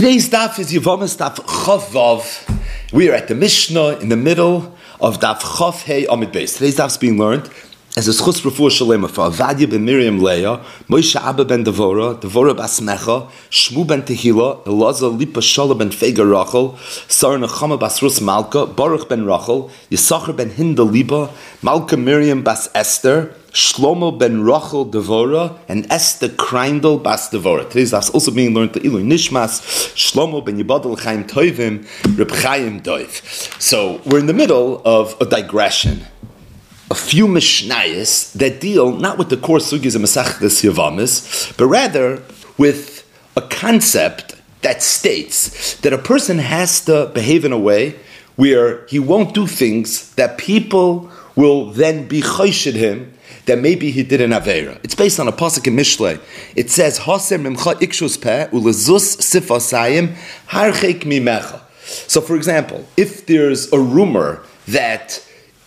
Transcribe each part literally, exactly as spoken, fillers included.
Today's daf is Yevamis daf Chav Vav. We are at the Mishnah in the middle of daf Chav Hey Amid Beis. Today's daf is being learned as a schus refuah shalema for Avadia ben Miriam Leah, Moshe Abba ben Devora, Devora bas Mecha, Shmu ben Tehila, Elazar Lipa Shala ben Fega Rachel, Sarah Nechama bas Rus Malka, Baruch ben Rachel, Yisachar ben Hinda Liba, Malka Miriam bas Esther, Shlomo ben Rachel Devora, and Esther Kreindel bas Devora. Today's daf is also being learned to Ilu Nishmas, Shlomo ben Yibadel Chaim Toivim, Reb Chaim Doiv. So we're in the middle of a digression. A few mishnayos that deal not with the core sugis of Masechtas Yevamis, but rather with a concept that states that a person has to behave in a way where he won't do things that people will then be choshid him that maybe he did an Aveira. It's based on a pasuk in Mishlei. It says, Haser mimcha ikshus peh ulezus sifasayim harchek mimecha. So for example, if there's a rumor that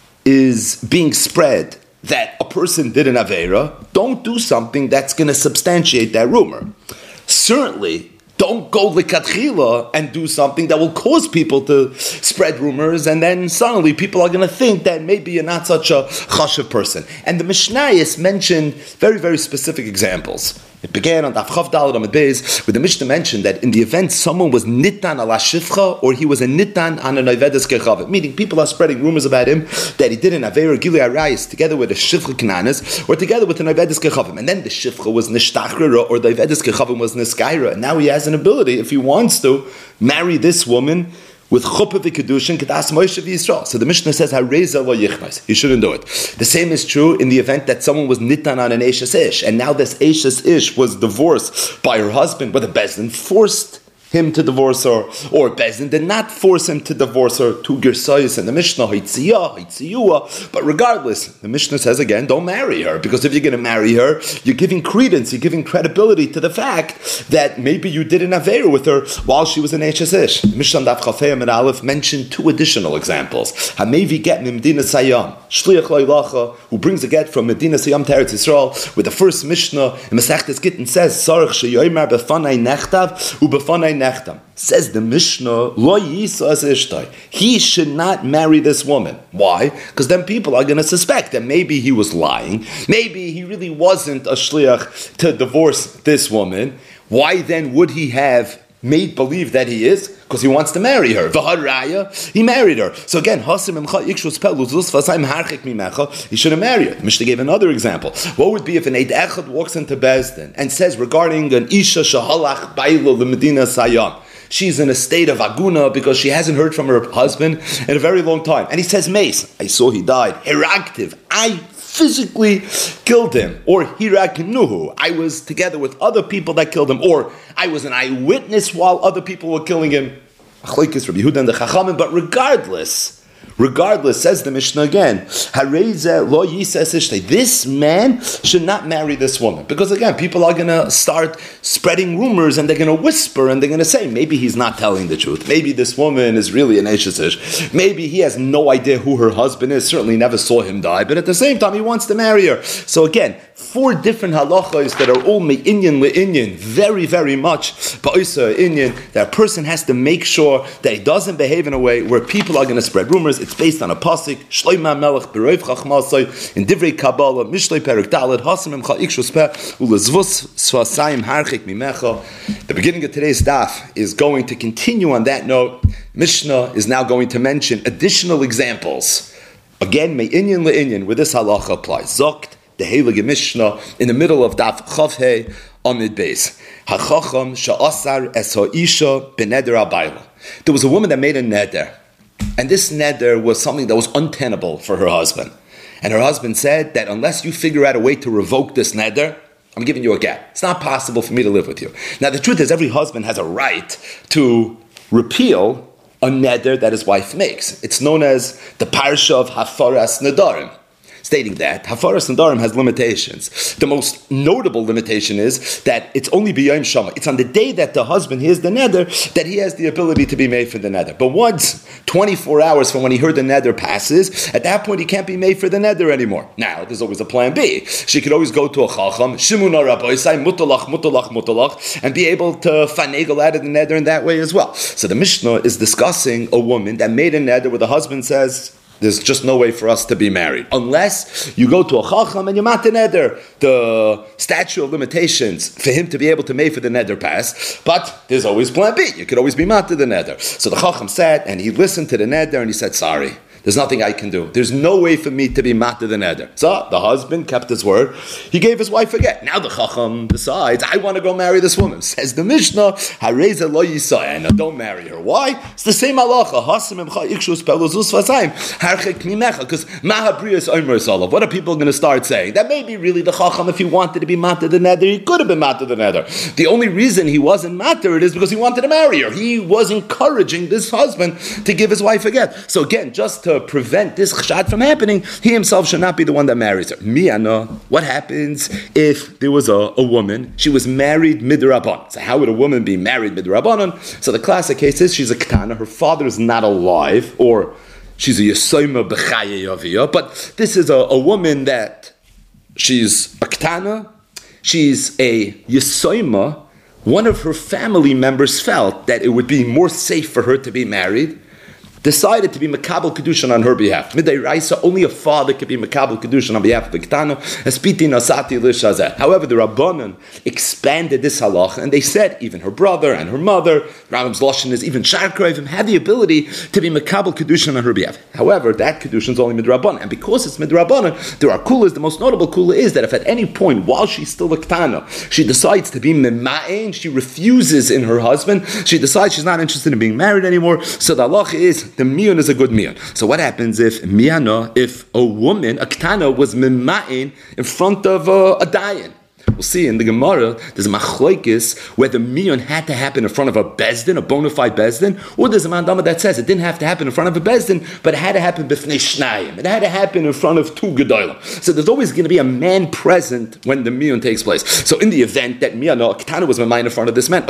is being spread that a person did an Aveira, don't do something that's going to substantiate that rumor. Certainly, don't go likatchila and do something that will cause people to spread rumors, and then suddenly people are going to think that maybe you're not such a chashav person. And the Mishnayos mentioned very, very specific examples. It began on Daf Chav Daled Amid Beis, where the Mishnah mentioned that in the event someone was nitan ala shifcha, or he was a nitan on a noivedes kechavim, meaning people are spreading rumors about him that he did an avera gilui arayis together with a shifcha kananas, or together with a noivedes kechavim, and then the shifcha was nishtachrira, or the noivedes kechavim was niskaira, and now he has an ability, if he wants to, marry this woman with chuppah v'kedushin kedas Moshe v'Yisrael. So the Mishnah says, "Hareza lo yichmais." You shouldn't do it. The same is true in the event that someone was nitan on an eishes ish, and now this eishes ish was divorced by her husband, but the bezdin forced him to divorce her, or bezdin did not force him to divorce her. Two gersayos in the Mishnah, hitziyah, hitziyua. But regardless, the Mishnah says again, don't marry her, because if you're going to marry her, you're giving credence, you're giving credibility to the fact that maybe you did an aveira with her while she was an eishes ish. The Mishnah Daf Chafei and Aleph mentioned two additional examples. Hamevi get Medina Sayam, shliach lo'ilacha, who brings a get from Medina Sayam to Eretz Yisrael, with the first Mishnah in Masechtas Gittin says, Sarach sheyoymar befanai nechtav u befanai nechtam. Says the Mishnah, lo yisa as ishtai. He should not marry this woman. Why? Because then people are going to suspect that maybe he was lying. Maybe he really wasn't a shliach to divorce this woman. Why then would he have made believe that he is? Because he wants to marry her. V'haraya, he married her. So again, he shouldn't marry her. Mishnah gave another example. What would be if an Eid Echad walks into Bezdin and says regarding an Isha Shahalach Bailo L'Medina Sayam, she's in a state of aguna because she hasn't heard from her husband in a very long time. And he says, Mace, I saw he died. Heractive, I physically killed him. Or Hirak Nuhu, I was together with other people that killed him. Or I was an eyewitness while other people were killing him. But regardless, Regardless, says the Mishnah again, this man should not marry this woman. Because again, people are going to start spreading rumors and they're going to whisper and they're going to say, maybe he's not telling the truth. Maybe this woman is really an eishes ish. Maybe he has no idea who her husband is, certainly never saw him die, but at the same time he wants to marry her. So again, four different halachas that are all me'inyan le'inyan, very, very much ba'isa inyan, that a person has to make sure that he doesn't behave in a way where people are going to spread rumors. It's based on a pasuk, Shlomo Melech Beroiv Chachmasai, in Divrei Kabbalah, Mishlei Perek Daled, Hasim Emcha Ikshus Peh, Ulezvus Svasayim Harchik Mimecha. The beginning of today's daf is going to continue on that note. Mishnah is now going to mention additional examples. Again, me'inyan le'inyan, where this halacha applies. Zokt, the Heilige Mishnah, in the middle of daf Chavhei Amid Beis. Hachacham sha'asar es ha'isha b'neder abayla. There was a woman that made a neder. And this neder was something that was untenable for her husband. And her husband said that unless you figure out a way to revoke this neder, I'm giving you a gap. It's not possible for me to live with you. Now the truth is, every husband has a right to repeal a neder that his wife makes. It's known as the parsha of Hafaras Nedarim. stating that Hafaras Nadarim has limitations. The most notable limitation is that it's only B'yom Shama. It's on the day that the husband hears the neder that he has the ability to be made for the neder. But once twenty-four hours from when he heard the neder passes, at that point he can't be made for the neder anymore. Now, there's always a plan B. She could always go to a chacham, Shimuna Rabboisai, mutalach, mutalach, mutalach, and be able to finagle out of the neder in that way as well. So the Mishnah is discussing a woman that made a neder where the husband says, there's just no way for us to be married. Unless you go to a chacham and you mat the neder. The statute of limitations for him to be able to make for the neder pass. But there's always plan B. You could always be mat to the neder. So the chacham sat and he listened to the neder and he said, sorry. There's nothing I can do. There's no way for me to be matter the neder. So the husband kept his word. He gave his wife a get. Now the chacham decides, I want to go marry this woman. Says the Mishnah, Hareza lo yisai. Now don't marry her. Why? It's the same halacha. Because mahabriyas omer salav. What are people going to start saying? That may be really the chacham. If he wanted to be matter the neder, he could have been matter the neder. The only reason he wasn't matter it is because he wanted to marry her. He was encouraging this husband to give his wife a get. So again, just to prevent this chshad from happening, he himself should not be the one that marries her. Miana, what happens if there was a, a woman, she was married midrabanan? So how would a woman be married midrabanan? So the classic case is she's a ketana, her father is not alive, or she's a yesoima b'chaye yaviyah, but this is a, a woman that she's a ketana, she's a yesoima. One of her family members felt that it would be more safe for her to be married, decided to be Makabel Kedushan on her behalf. Midday Raisa, only a father could be Makabel Kedushan on behalf of the Ketana. Espiti Nasati Lishazeh. However, the Rabbanan expanded this halach, and they said even her brother and her mother, Rambam's Lashon is even Sharkrevim, had the ability to be Makabel Kedushan on her behalf. However, that Kedushan is only Midrabanan, and because it's Midrabanan, there are kulas. The most notable kula is that if at any point while she's still a Ketana, she decides to be Mema'en, she refuses in her husband, she decides she's not interested in being married anymore. So the halach is the mion is a good mion. So what happens if miana, if a woman, a ketana, was mema'in in front of uh, a dayan? We'll see in the Gemara, there's a machlokes where the mion had to happen in front of a bezdin, a bona fide bezdin, or there's a mandama that says it didn't have to happen in front of a bezdin, but it had to happen b'fnei shnayim. It had to happen in front of two gedolim. So there's always going to be a man present when the mion takes place. So in the event that miana, a ketana, was memayin in front of this man, or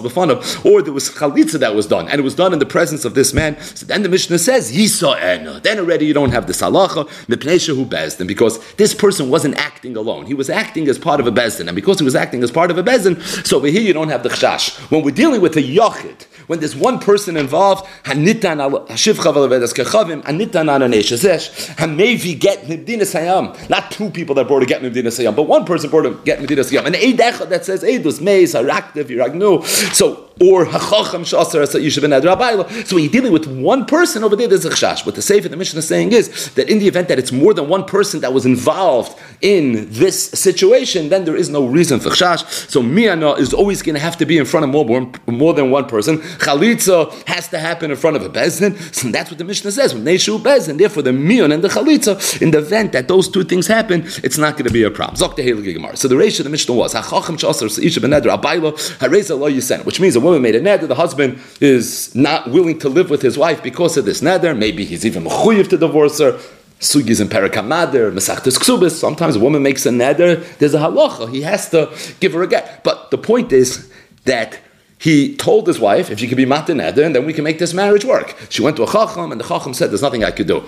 there was chalitza that was done, and it was done in the presence of this man, so then the Mishnah says, Yisa ena. Then already you don't have the salacha, mipnei shehu bezdin, because this person wasn't acting alone. He was acting as part of a bezdin. And because he was acting as part of a bezin, so over here you don't have the chashash. When we're dealing with a yachid, when there's one person involved, hanitan hashivcha v'levedas kechavim, hanitan ananeshazesh, hamevi get mibdinas hayam. Not two people that brought a get mibdinas hayam, but one person brought a get mibdinas hayam. And eid echad that says eidus meis haraktiv yiragnu. So or hachacham shasar as yishav ben adrabayla. So when you're dealing with one person over there, there's a chashash. What the Sefer the Mishnah is saying is that in the event that it's more than one person that was involved in this situation, then there is no reason for chashash. So miana is always going to have to be in front of more, more than one person. Chalitza has to happen in front of a bezdin. So that's what the Mishnah says. When Neshu bezdin, therefore the mion and the chalitza, in the event that those two things happen, it's not going to be a problem. Zok the Heilige Gemara. So the ratio of the Mishnah was hachacham shasar yishav ben adrabayla hareza lo yisen, which means a woman made a neder, the husband is not willing to live with his wife because of this neder, maybe he's even mechuyev to divorce her. Sugis and Parakamader, Mesachtes Ksubis. Sometimes a woman makes a neder, there's a halacha, he has to give her a get. But the point is that he told his wife, if she could be matin neder, and then we can make this marriage work. She went to a chacham, and the chacham said, there's nothing I could do.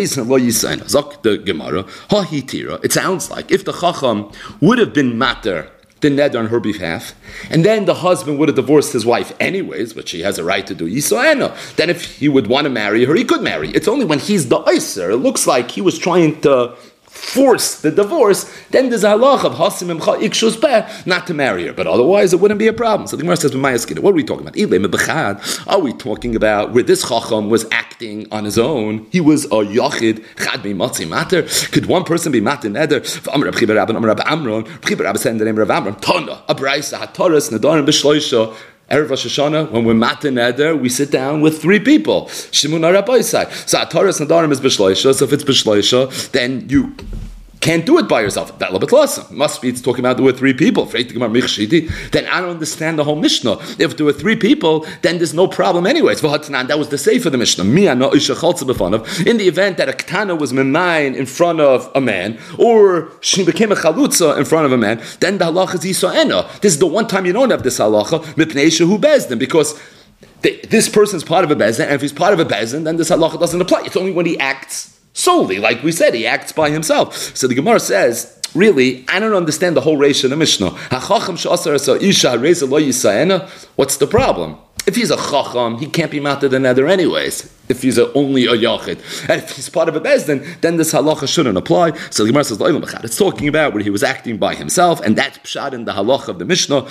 Zok the Gemara, ha it sounds like if the chacham would have been mater the neder on her behalf, and then the husband would have divorced his wife anyways, which he has a right to do, Yisrael. Then if he would want to marry her, he could marry. It's only when he's the Iser, it looks like he was trying to force the divorce, then there's a halach of hasim imcha ikshus peh not to marry her, but otherwise it wouldn't be a problem. So the Gemara says, what are we talking about? Are we talking about where this chacham was acting on his own? He was a yachid, chad mi matzi mater. Could one person be mater neder? Amar Reb Chiba Rabban, Amar Reb Amron, Reb Chiba Rabban said in the name of Reb Amron, Tana, a braysa hataras nedarim b'shloisha. Erev Rosh Hashanah, when we're matin neder, we sit down with three people. Shimun Arabaisai. So Ataras Nadarim is b'shloisha. So if it's b'shloisha, then you can't do it by yourself. That little bit less. Must be it's talking about there were three people. Then I don't understand the whole Mishnah. If there were three people, then there's no problem anyways. That was the safe of the Mishnah. In the event that a Ketana was Memayin in front of a man, or she became a Chalutza in front of a man, then the halacha is Yisa'ena. This is the one time you don't have this halacha, Mipnei Shehu Bezdin, because the, this person is part of a Bezdin, and if he's part of a Bezdin, then this halacha doesn't apply. It's only when he acts solely, like we said, he acts by himself. So the Gemara says, really, I don't understand the whole ratio of the Mishnah. What's the problem? If he's a chacham, he can't be matter than other anyways. If he's a, only a yachid, and if he's part of a bezdin, then this halacha shouldn't apply. So the Gemara says, it's talking about where he was acting by himself, and that's pshat in the halacha of the Mishnah.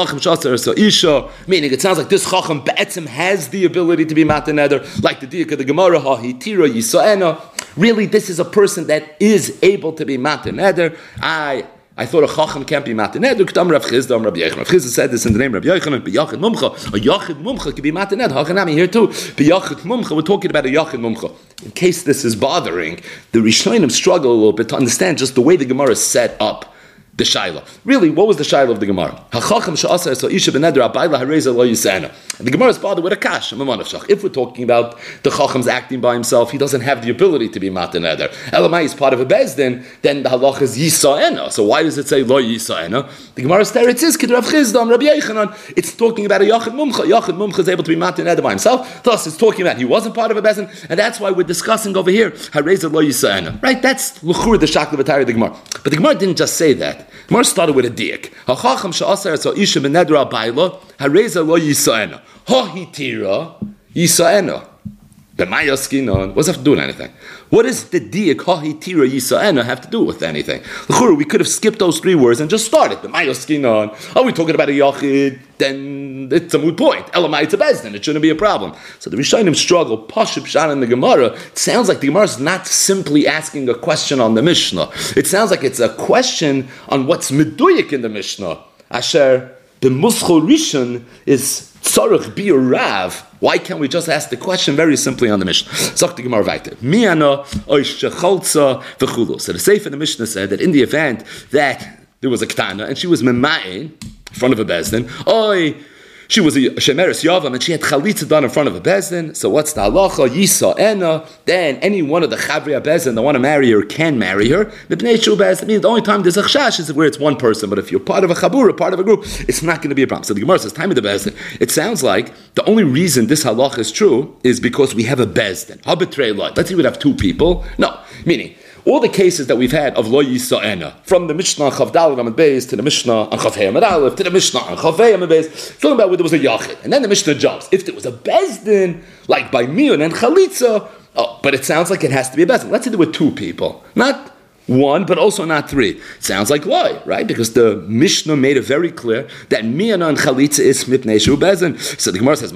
Meaning, it sounds like this chacham be'etzim has the ability to be matter nether, like the diak of the Gemara, ha'hitira yisa'ena. Really, this is a person that is able to be matter nether. I. I thought a chacham can't be matin neder. K'tam Rav Chizda, Rav Yochanan. Rav Chizda said this in the name of Rav Yochanan. B'yachid mumcha, a yachid mumcha can be matin neder. Hachanami here too. B'yachid mumcha, we're talking about a yachid mumcha. In case this is bothering, the Rishonim struggle a little bit to understand just the way the Gemara is set up. The Shaila. Really, what was the Shaila of the Gemara? Hachacham she'asar so isha b'neder abayla hareza lo yisena. And the Gemara is bothered with a kash. If we're talking about the Chacham's acting by himself, he doesn't have the ability to be matan neder. Elamai is part of a bezdin, then the halach is yisaena. So why does it say lo yisaena? The Gemara's teretz is kid Rav Chizda, Rabbi Yochanan. It's talking about a yachid mumcha. Yachid mumcha is able to be matan neder by himself. Thus, it's talking about he wasn't part of a bezdin, and that's why we're discussing over here hareza lo yisaena. Right? That's l'chur the shakla v'tari of the Gemara. But the Gemara didn't just say that. The Gemara started with a diak. Hachacham she'asar so isha b'nedra abayla hareza lo yisaena. Ha-hitira yisaena. B'mayaskinon. What does that have to do with anything? What does the diak ha-hitira yisaena have to do with anything? We could have skipped those three words and just started. B'mayaskinon. Are we talking about a yachid? Then it's a moot point. Elamai it's a bezdin. It shouldn't be a problem. So the Rishonim struggle. Pashut pshat in the Gemara. It sounds like the Gemara is not simply asking a question on the Mishnah. It sounds like it's a question on what's meduyik in the Mishnah. Asher the muschol rishon is tzarich bir rav. Why can't we just ask the question very simply on the Mishnah? Zok the Gemara weiter. Mi'ana oish shecholza v'chulo. So the Sefer in the Mishnah said that in the event that there was a ketana and she was mema'in in front of a bezdin, oi, she was a shemeres yavam and she had chalitza done in front of a bezdin. So what's the halacha? Yisa ena. Then any one of the chavri bezdin that want to marry her can marry her. The bnei shu bezdin means the only time there's a chash is where it's one person. But if you're part of a chabura, part of a group, it's not going to be a problem. So the Gemara says, time of the bezdin. It sounds like the only reason this halacha is true is because we have a bezdin. Habetrei lot. Let's say we'd have two people. No, meaning. All the cases that we've had of lo yisa'ena, from the Mishnah on Chav Daled Amud Beis to the Mishnah on Chav Hei Amud Aleph to the Mishnah on Chav Hei Amud Beis, talking about where there was a yachid, and then the Mishnah jumps. If there was a bezdin, like by Miyun and Chalitza, oh, but it sounds like it has to be a bezdin. Let's say there were two people, not one, but also not three. Sounds like lie, right? Because the Mishnah made it very clear that Miyana and Chalitza is mipnei shu bezdin. So the Gemara says,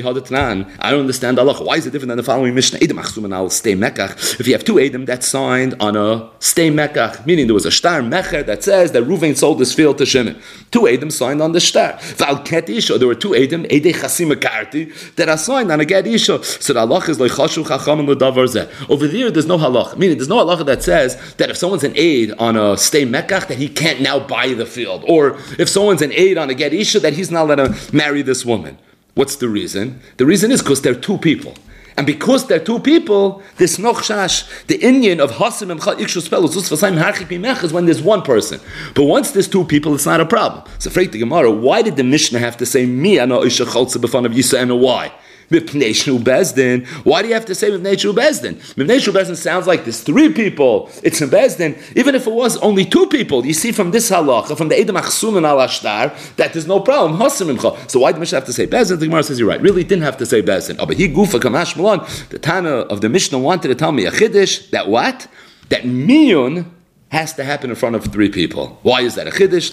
I don't understand Allah. Why is it different than the following Mishnah? Edom achsum and al stay mekach. If you have two Edom that signed on a stay mekach, meaning there was a shtar mecher that says that Reuven sold this field to Shimon. Two Edom signed on the shtar. Val ket isha, there were two Edom, Edei chasim karti, that are signed on a get isha. So the halach is like chashu chacham and l'davar zeh. Over there, there's no halach. Meaning, there's no halach that says that if someone's an aid on a stay mekach, that he can't now buy the field. Or if someone's an aid on a get isha, that he's not allowed to marry this woman. What's the reason? The reason is because they're two people. And because they're two people, this nochshash, the Indian of hasim and ikshu spell is when there's one person. But once there's two people, it's not a problem. So, freit the Gemara, why did the Mishnah have to say mi ano isha chaltza b'fan of Yisa and why? Why do you have to say Mipnei Shu Bezdin? Mipnei Shu Bezdin sounds like there's three people. It's in Bezdin. Even if it was only two people, you see from this halacha, from the Edom Achsum and Al Ashtar, that there's no problem. So why did the Mishnah have to say Bezdin? The Gemara says you're right. Really didn't have to say Bezdin. Oh, but he gufa kamash malon. The Tana of the Mishnah wanted to tell me a chiddush that what? That miyun has to happen in front of three people. Why is that a chiddush?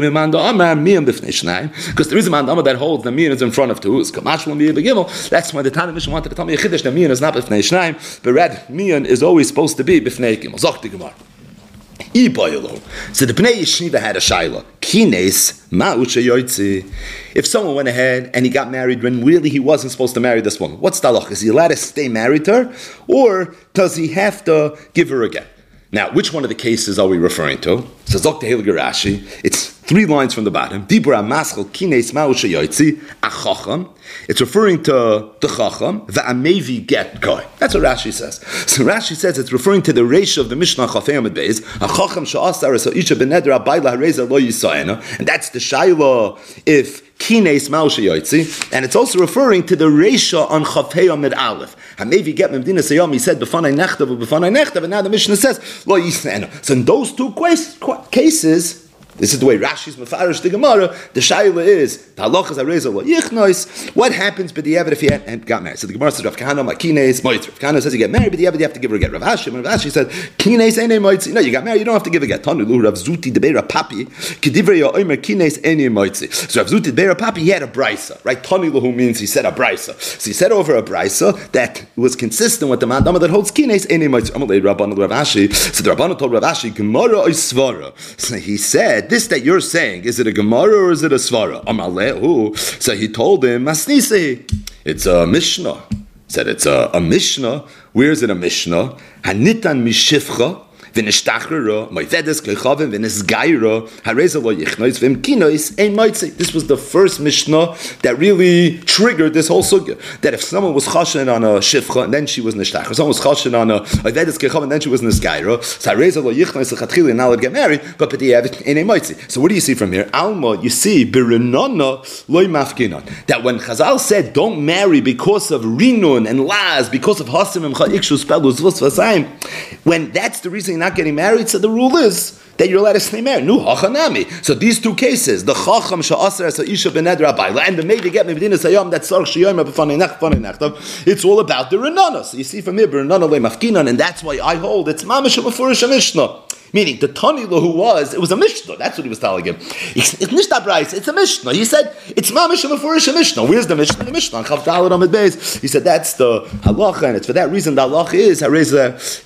Because there is a mandama that holds the miyan is in front of two. That's why the Tana Mishnah wanted to tell me a chiddush. The miyan is not b'fnei shnayim, but rather miyan is always supposed to be b'fnei gimel. Zok the Gemara. So the Bnei Yeshiva had a shaila. Kines ma'uche yoytzi. If someone went ahead and he got married when really he wasn't supposed to marry this woman, what's the halach? Is he allowed to stay married to her, or does he have to give her a get? Now, which one of the cases are we referring to? Says Doctor Heilige Rashi. It's three lines from the bottom. Dibra maschel kines ma'usha yoitzi achacham. It's referring to the chacham, the amevi get guy. That's what Rashi says. So Rashi says it's referring to the ratio of the Mishnah Chafei Amud Beis. Achacham she'asar so isha benedra abayla hareza lo yisayena, and that's the shayla if kines ma'usha yoitzi, and it's also referring to the ratio on Chafei Amud Aleph. Hamevi get memdina sayom. He said b'fanai nechtav b'fanai nechtav, and now the Mishnah says lo yisayena. So in those two cases, this is the way Rashi's mefarish the Gemara. The shayla is the halachas hareza lo yichnois. What happens but the if he had, and got married? So the Gemara says Rav Kahana makines moitz. Rav Kahana says you get married, but the you have to give her a get. Rav Ashi, Rav Ashi said kines ene moitz. No, you got married, you don't have to give a get. Tanu lu Rav Zuti debeira papi kedivrei yomer kines ene moitz. So Rav Zuti debeira papi, he had a brisa, right? Tanu lu means he said a brisa. So he said over a brisa that was consistent with the mandama that holds kines ene moitz. Amalei Rabbanu Rav Ashi. So the Rabbanu told Rav Ashi Gemara or svara. So he said, this that you're saying, is it a Gemara or is it a Svara? Amalehu. So he told him, Masnisi. It's a Mishnah. He said it's a, a Mishnah. Where is it a Mishnah? Hanitan mishifcha. This was the first Mishnah that really triggered this whole sugya. That if someone was chashin on a shifcha and then she was nishtachra, someone was chashin on a oivedes kechav and then she was nisgaira, so hareza lo yichnois lechatchili and now would get married, but b'diavad in a moitzi. So what do you see from here? Alma, you see birinana loy mafkinon. That when Chazal said don't marry because of rinun and laz, because of hasim and cha'ikshu spelus v'svasayim, when that's the reason you're not getting married, so the rule is that you're allowed to stay married. Nu hachanami. So these two cases, the chacham she'aser as isha benedra abayla, and the maybe get medina sayam that sarch sheyom b'fanei nech b'fanei nechtav. It's all about the renana. So you see from here, renana le mafkinan, and that's why I hold it's mamish b'furish mishnah. Meaning the Tanila who was, it was a Mishnah. That's what he was telling him. It's, it's Mishnah Brais, it's a Mishnah. He said, it's Mamish Mefurish Mishnah. Where's the Mishnah? The Mishnah. Chav Daled Amud Beis. He said, that's the halacha, and it's for that reason the halacha is, Hareza,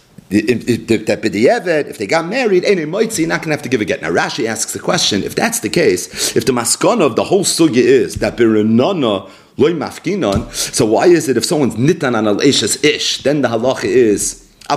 if they got married, you're not going to have to give a get. Now Rashi asks the question, if that's the case, if the maskana of the whole sugya is that birinana loy mafkinon, so why is it if someone's nitan an al ish, then the halacha is so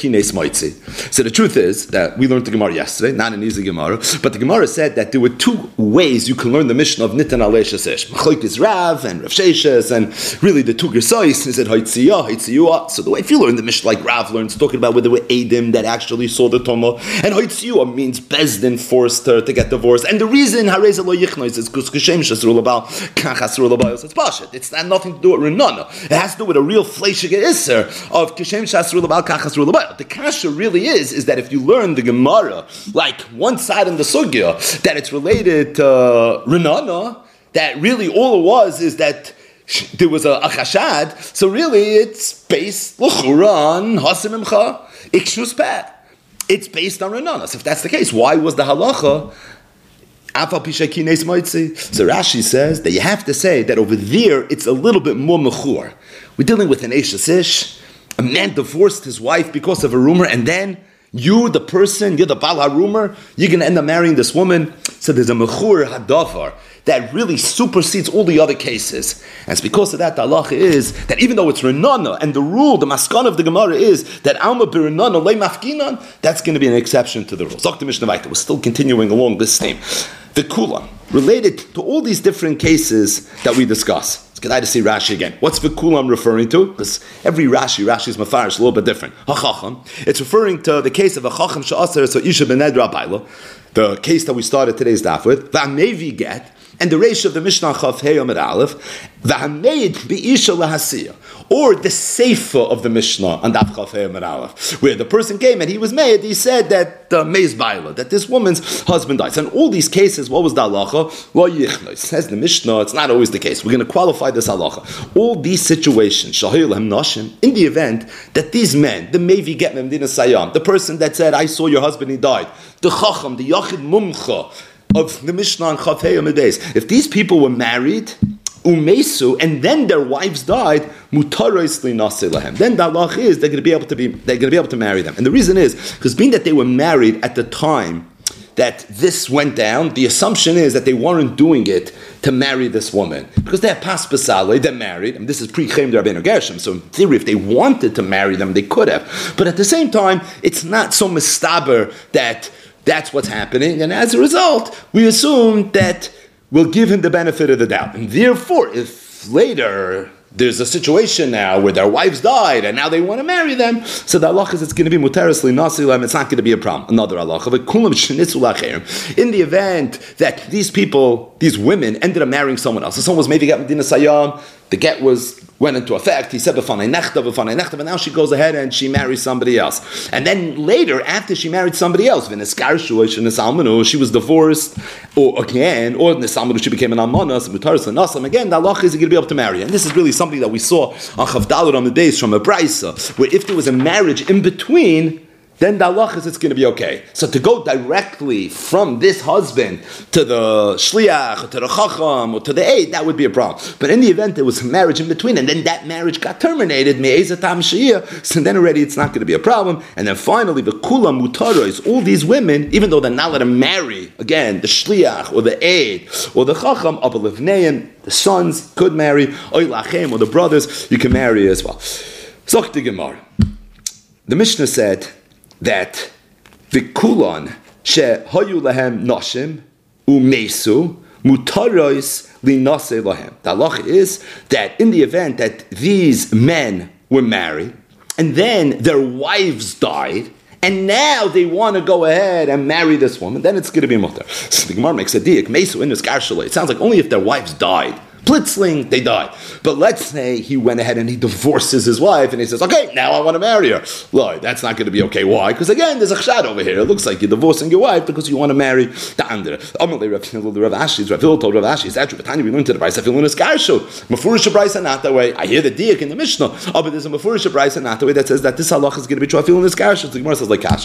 the truth is that we learned the Gemara yesterday, not an easy Gemara, but the Gemara said that there were two ways you can learn the Mishnah of Nitan Aleishes Ish. Machlokes Rav and Rav Sheshes, and really the two Gersais is it Haitziyah, Haitziyah. So the way if you learn the Mishnah like Rav learns, talking about whether there were Edim that actually saw the Toma, and Haitziyah means Bezdin forced her to get divorced. And the reason Hareza Lo Yichnois is because Kashem Shasrul Abal, Kachas Rul Abal, it's Bashet. It's not nothing to do with Renana. It has to do with a real Fleishige Isser of Kashem Shasrul Abal, Kachas. The kasha really is is that if you learn the Gemara like one side in the sugya that it's related to uh, Renana, that really all it was is that there was a, a chashad. So really, it's based l'chura on hasim imcha ikshus peh. It's based on Renana. So if that's the case, why was the halacha? So Rashi says that you have to say that over there it's a little bit more mechur. We're dealing with an eshes ish. A man divorced his wife because of a rumor, and then you, the person, you're the Baal HaRumor, you're going to end up marrying this woman. So there's a Mechur Hadavar that really supersedes all the other cases. And it's because of that, the halacha is that even though it's Renana, and the rule, the maskan of the Gemara is that Alma B'Renana Le Mafkinan, that's going to be an exception to the rule. Zok the Mishnah Vayta, we're still continuing along this theme. The Kula, related to all these different cases that we discuss. It's good to see Rashi again. What's the Kula I'm referring to? Because every Rashi, Rashi's Mafarish is a little bit different. HaChacham, it's referring to the case of a Chacham Sha'aser So Isha Benedra Abayla, the case that we started today's daf with, V'amevi get, and the ratio of the Mishnah Chaf Hey Amid Aleph, V'hameid B'isha Lahasiya, or the Seifa of the Mishnah on Daf Chaf Hey Amid Aleph, where the person came and he was made, he said that the uh, Meiz Baila, that this woman's husband died. So in all these cases, what was the halacha? Lo yichnos. Says the Mishnah, it's not always the case. We're going to qualify this halacha. All these situations, Shahil Hem Nashim, in the event that these men, the Mevi Get Memdina Sayam, the person that said, I saw your husband, he died, the Chacham, the Yachid Mumcha, of the Mishnah and Chafei Amidais. If these people were married, umesu, and then their wives died, mutaros linase lahem. Then the halach is they're going to be able to be they're going to be able to marry them. And the reason is because being that they were married at the time that this went down, the assumption is that they weren't doing it to marry this woman. Because they have pas basale, they're married, and this is pre-Chem de Rabbeinu Gershom, so in theory, if they wanted to marry them, they could have. But at the same time, it's not so mistaber that that's what's happening, and as a result, we assume that we'll give him the benefit of the doubt. And therefore, if later there's a situation now where their wives died and now they want to marry them, so the halacha is it's going to be muterisly nasilam, it's not going to be a problem. Another halacha, in the event that these people, these women, ended up marrying someone else, so someone was maybe got Medina Sayyam, the get was went into effect. He said b'fanei nechta, b'fanei nechta, but now she goes ahead and she marries somebody else. And then later, after she married somebody else, she was divorced, or again, or she became an almanas, again, the halacha is going to be able to marry. And this is really something that we saw on Chavdalit on the days from a Braisa, where if there was a marriage in between, then the halacha is it's going to be okay. So to go directly from this husband to the shliach, or to the chacham, or to the aid, that would be a problem. But in the event there was a marriage in between, and then that marriage got terminated, so then already it's not going to be a problem. And then finally, the kula mutaros, all these women, even though they're not allowed to marry, again, the shliach, or the aid, or the chacham, the sons could marry, or the brothers, you can marry as well. Zok the Gemara. The Mishnah said that the kulon she hayu lahem nashim umesu mutaros linase lahem. The halacha is that in the event that these men were married and then their wives died, and now they want to go ahead and marry this woman, then it's going to be mutar. So the Gemara makes a diak mesu in his karshalei. It sounds like only if their wives died. Blitzling, they died. But let's say he went ahead and he divorces his wife and he says, okay, now I want to marry her. Well, that's not going to be okay. Why? Because again, there's a chshad over here. It looks like you're divorcing your wife because you want to marry the andere. Amalei Rav Ashi, Rav Hillel told Rav Ashi, it's actually, but we learned to the Brisa, Filun is Karshu. Mefurish Brisa not that way. I hear the diak in the Mishnah. Oh, but there's a Mefurish Brisa not that way that says that this halach is going to be true. Filun is Karshu. The Gemara says like Kasha.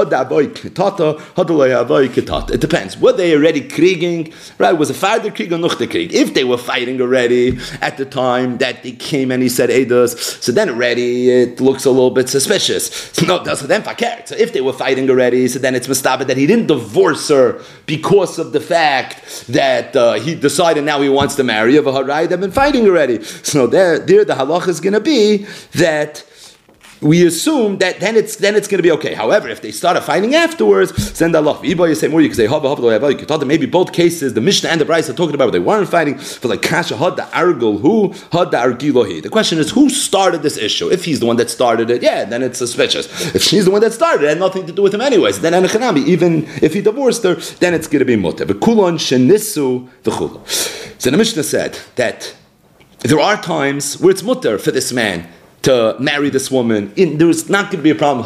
It depends. Were they already krieging? Right? Was a father krieg or nuchte krieg? If they were fighting already at the time that they came and he said Eidos, so then already it looks a little bit suspicious. So no, so then fakert. So if they were fighting already, so then it's mistaba that he didn't divorce her because of the fact that uh, he decided now he wants to marry her. Right? They've been fighting already. So there, there the halacha is going to be that we assume that then it's then it's going to be okay. However, if they started fighting afterwards, send Allah. You say more. You can say hava hava. You can talk. Maybe both cases, the Mishnah and the Brisa are talking about they weren't fighting for like kasha had the argul who had the argilohi. The question is who started this issue. If he's the one that started it, yeah, then it's suspicious. If she's the one that started, it had nothing to do with him anyways. Then anachanami, even if he divorced her, then it's going to be mutter. But kulon shenisu v'chulu. So the Mishnah said that there are times where it's mutter for this man to marry this woman. In, there's not going to be a problem.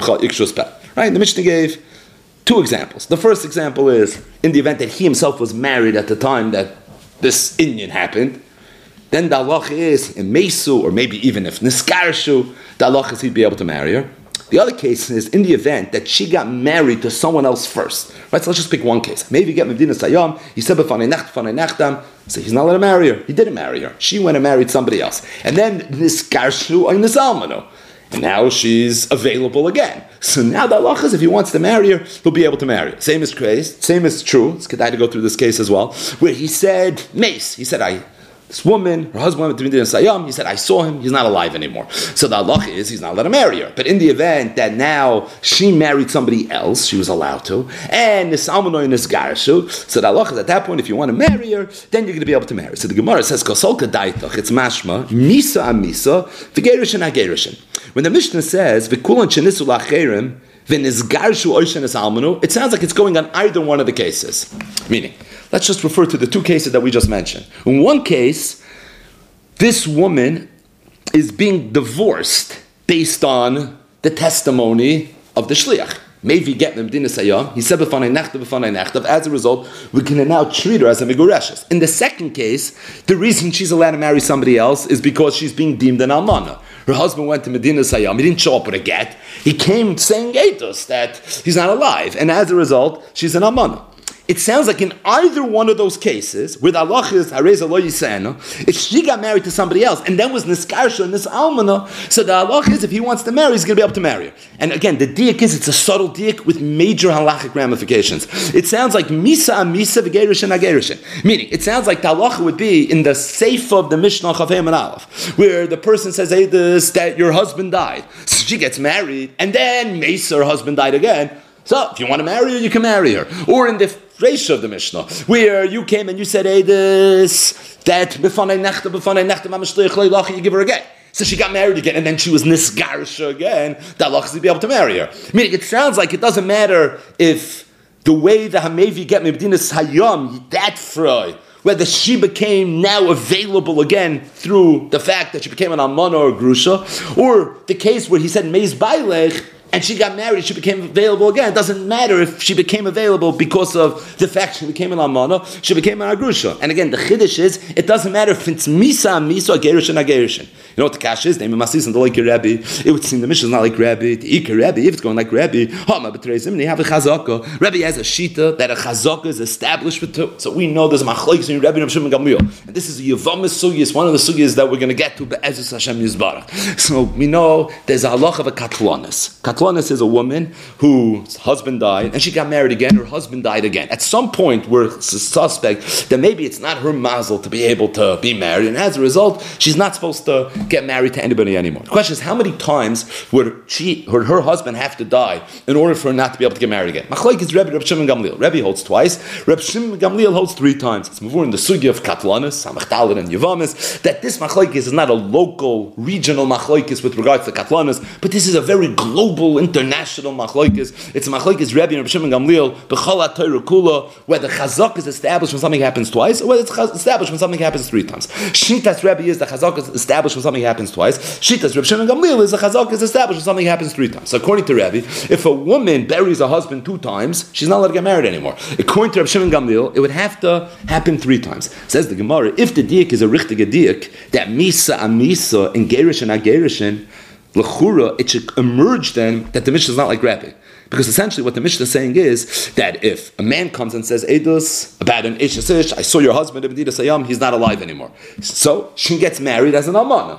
Right? The Mishnah gave two examples. The first example is in the event that he himself was married at the time that this Inyan happened. Then the halacha is in Mesu, or maybe even if Niskarshu, the halacha is he'd be able to marry her. The other case is in the event that she got married to someone else first. Right, so let's just pick one case. Maybe you get Medina Sayyam, he said b'fanei necht, b'fanei nechtam, so he's not allowed to marry her. He didn't marry her. She went and married somebody else. And then Niskarshu or Nisalmano. And now she's available again. So now the halacha is if he wants to marry her, he'll be able to marry her. Same is case, same is true. It's Kedai to go through this case as well, where he said, Mace, he said, I This woman, her husband went to Medina Sayyam, he said, I saw him, he's not alive anymore. So the halacha is, he's not allowed to marry her. But in the event that now she married somebody else, she was allowed to, and Nisalmano and Nisgarshu, so the halacha is at that point, if you want to marry her, then you're going to be able to marry her. So the Gemara says, Kosolka daitach, it's mashma, misa amisa, v'gerishin hagerishin. When the Mishnah says, v'kulan shenisu lacherim, v'nizgarshu oishen nisalmanu, it sounds like it's going on either one of the cases. Meaning, let's just refer to the two cases that we just mentioned. In one case, this woman is being divorced based on the testimony of the shliach. Maybe get them Medina Sayyam. He said b'fanei nechta, b'fanei nechta. As a result, we can now treat her as a megureshes. In the second case, the reason she's allowed to marry somebody else is because she's being deemed an almana. Her husband went to Medina Sayyam. He didn't show up with a get. He came saying Eidos that he's not alive, and as a result, she's an almana. it sounds like in either one of those cases, where the halach is hareza lo yisena, if she got married to somebody else and then was niskarsha and this almana, so the halach is if he wants to marry, he's going to be able to marry her. And again, the diak is it's a subtle diak with major halachic ramifications. It sounds like misa and misa v'gerishin agerishin, meaning it sounds like the halacha would be in the seifa of the Mishnah Chafei and Aleph, where the person says, "Hey, this that your husband died," so she gets married, and then mesa, her husband died again. So, if you want to marry her, you can marry her. Or in the Reisha of the Mishnah, where you came and you said, hey, this, that, b'fanei nechta, b'fanei nechta, mamashlich leilach, you give her again. So she got married again, and then she was nisgarisha again, that halach is to be able to marry her. Meaning, it sounds like it doesn't matter if the way the Hamevi get Mebdinas Hayom, that froy, whether she became now available again through the fact that she became an almana or a grusha, or the case where he said, Meiz Bailech, and she got married, she became available again. It doesn't matter if she became available because of the fact she became an almana, she became an agrusha. And again, the chiddush is, it doesn't matter if it's misa, misa, agerishin, agerishin. You know what the kash is? Name of masis and the like Rabbi. It would seem the mission is not like Rabbi. The ikar Rabbi, if it's going like Rabbi, hama b'treizim, they have a chazaka. Rabbi has a shita that a chazaka is established with two. So we know there's a machlokes in Rabbi and Shimon Gamliel. And this is a yavamis sugis, one of the sugis that we're going to get to be'ezus Hashem Yisbarach. So we know there's a halach of a katlanis. Katlanis is a woman whose husband died and she got married again, her husband died again. At some point we're suspect that maybe it's not her mazel to be able to be married, and as a result she's not supposed to get married to anybody anymore. The question is, how many times would she or her husband have to die in order for her not to be able to get married again? Machlokes is Rebbe, Rebbe Shimon Gamliel. Rebbe holds twice, Rebbe Shimon Gamliel holds three times. It's more in the sugya of Katlanis, Hamachtalit and Yavamis, that this machlokes is not a local, regional machlokes with regards to Katlanis, but this is a very global, international machlokes. It's a machlokes Rebbe and Rebbe Shimon Gamliel, B'chol HaTorah Kula, where the chazak is established when something happens twice, or whether it's established when something happens three times. Shitas Rebbe is the chazak is established when something happens twice. Shitas Rebbe Shimon Gamliel is the chazak is established when something happens three times. So according to Rebbe, if a woman buries a husband two times, she's not allowed to get married anymore. According to Rebbe Shimon Gamliel, it would have to happen three times. Says the Gemara, if the diak is a richtige diak, that misa and misa and gerish and agerish, l'chura, it should emerge then that the Mishnah is not like Rabbi. Because essentially what the Mishnah is saying is that if a man comes and says, Eidos, about an ish, I saw your husband, he's not alive anymore. So she gets married as an almana,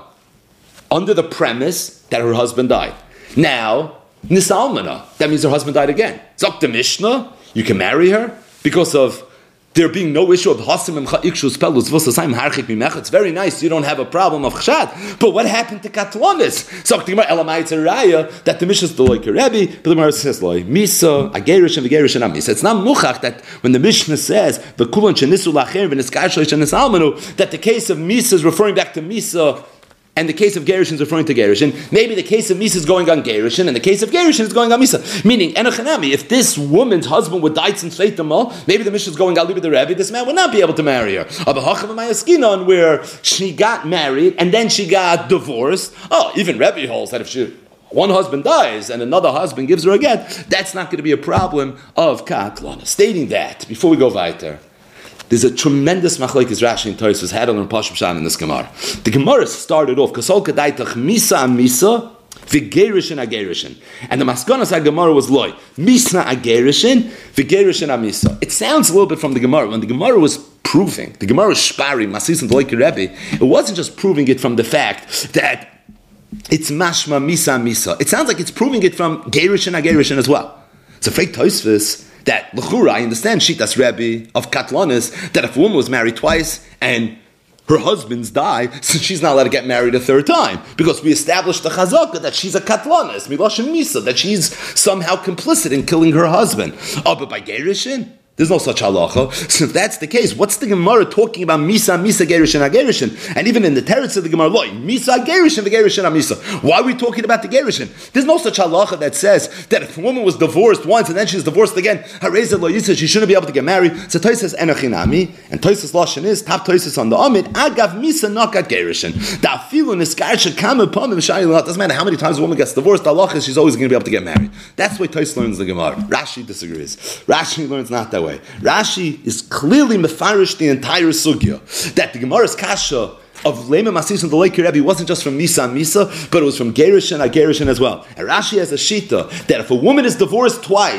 under the premise that her husband died. Now, nisa almana, that means her husband died again. Zok the Mishnah, you can marry her because of there being no issue of hasim and cha'ikshus pelus v'sasayim harchik mimech. It's very nice, you don't have a problem of chshad. But what happened to katlonis? So the Gemara elamai tzaraya that the Mishnah is the like Rebbe, but the Gemara says like misa agerish and v'gerish and amisa. It's not muchach that when the Mishnah says the kulan shenisu lacher v'niskar shalish and nisalmanu that the case of misa is referring back to misa. And the case of Gerishin is referring to Gerishin. Maybe the case of Misa is going on Gerishin, and the case of Gerishin is going on Misa. Meaning, Enochanami, if this woman's husband would die since Feitamal, maybe the Mishnah is going Aliba the Rebbe, this man would not be able to marry her. Abahachav where she got married and then she got divorced. Oh, even Rebbe holds that if she one husband dies and another husband gives her a get, that's not going to be a problem of Katlana. Stating that, before we go weiter, there's a tremendous machlokes Rashi and Tosfos had on Pashim Shan in this Gemara. The Gemara started off Kasol Kadaitach Misa and Misa V'Gerishin Agerishin, and the Maskanas at Gemara was loy Misa Agerishin V'Gerishin Amisa. It sounds a little bit from the Gemara when the Gemara was proving the Gemara Shpari Masis and Loike Rebbe. It wasn't just proving it from the fact that it's Mashma Misa and Misa. It sounds like it's proving it from Gerishin Agerishin as well. It's a fake Tosfos that l'chura, I understand Shitas Rebbe of Katlanis, that if a woman was married twice and her husbands die, so she's not allowed to get married a third time. Because we established the chazaka that she's a Katlanis, Milosh and Misa, that she's somehow complicit in killing her husband. Oh, but by Gerishin? There's no such halacha. So if that's the case, what's the Gemara talking about Misa, Misa, Gerishin, Agerishin? And even in the teretz of the Gemara, loy, Misa, Gerishin, Gerishin, Amisa. Why are we talking about the Gerishin? There's no such halacha that says that if a woman was divorced once and then she's divorced again, Hareza lo yisa, she shouldn't be able to get married. So Tosfos enochinami, and Tosfos lashon is, top Tosfos on the Amid, Agav Misa, nakat Gerishin. Da'afilu niskar shekam upon him, shayil, doesn't matter how many times a woman gets divorced, the halacha is she's always going to be able to get married. That's why Tosfos learns the Gemara. Rashi disagrees. Rashi learns not that way. Rashi is clearly mefarish the entire sugya that the Gemara's kasha of Lema Masis and the Leiki Rebbe wasn't just from Misa and Misa, but it was from Gerishin and Agerishin as well. And Rashi has a shita that if a woman is divorced twice,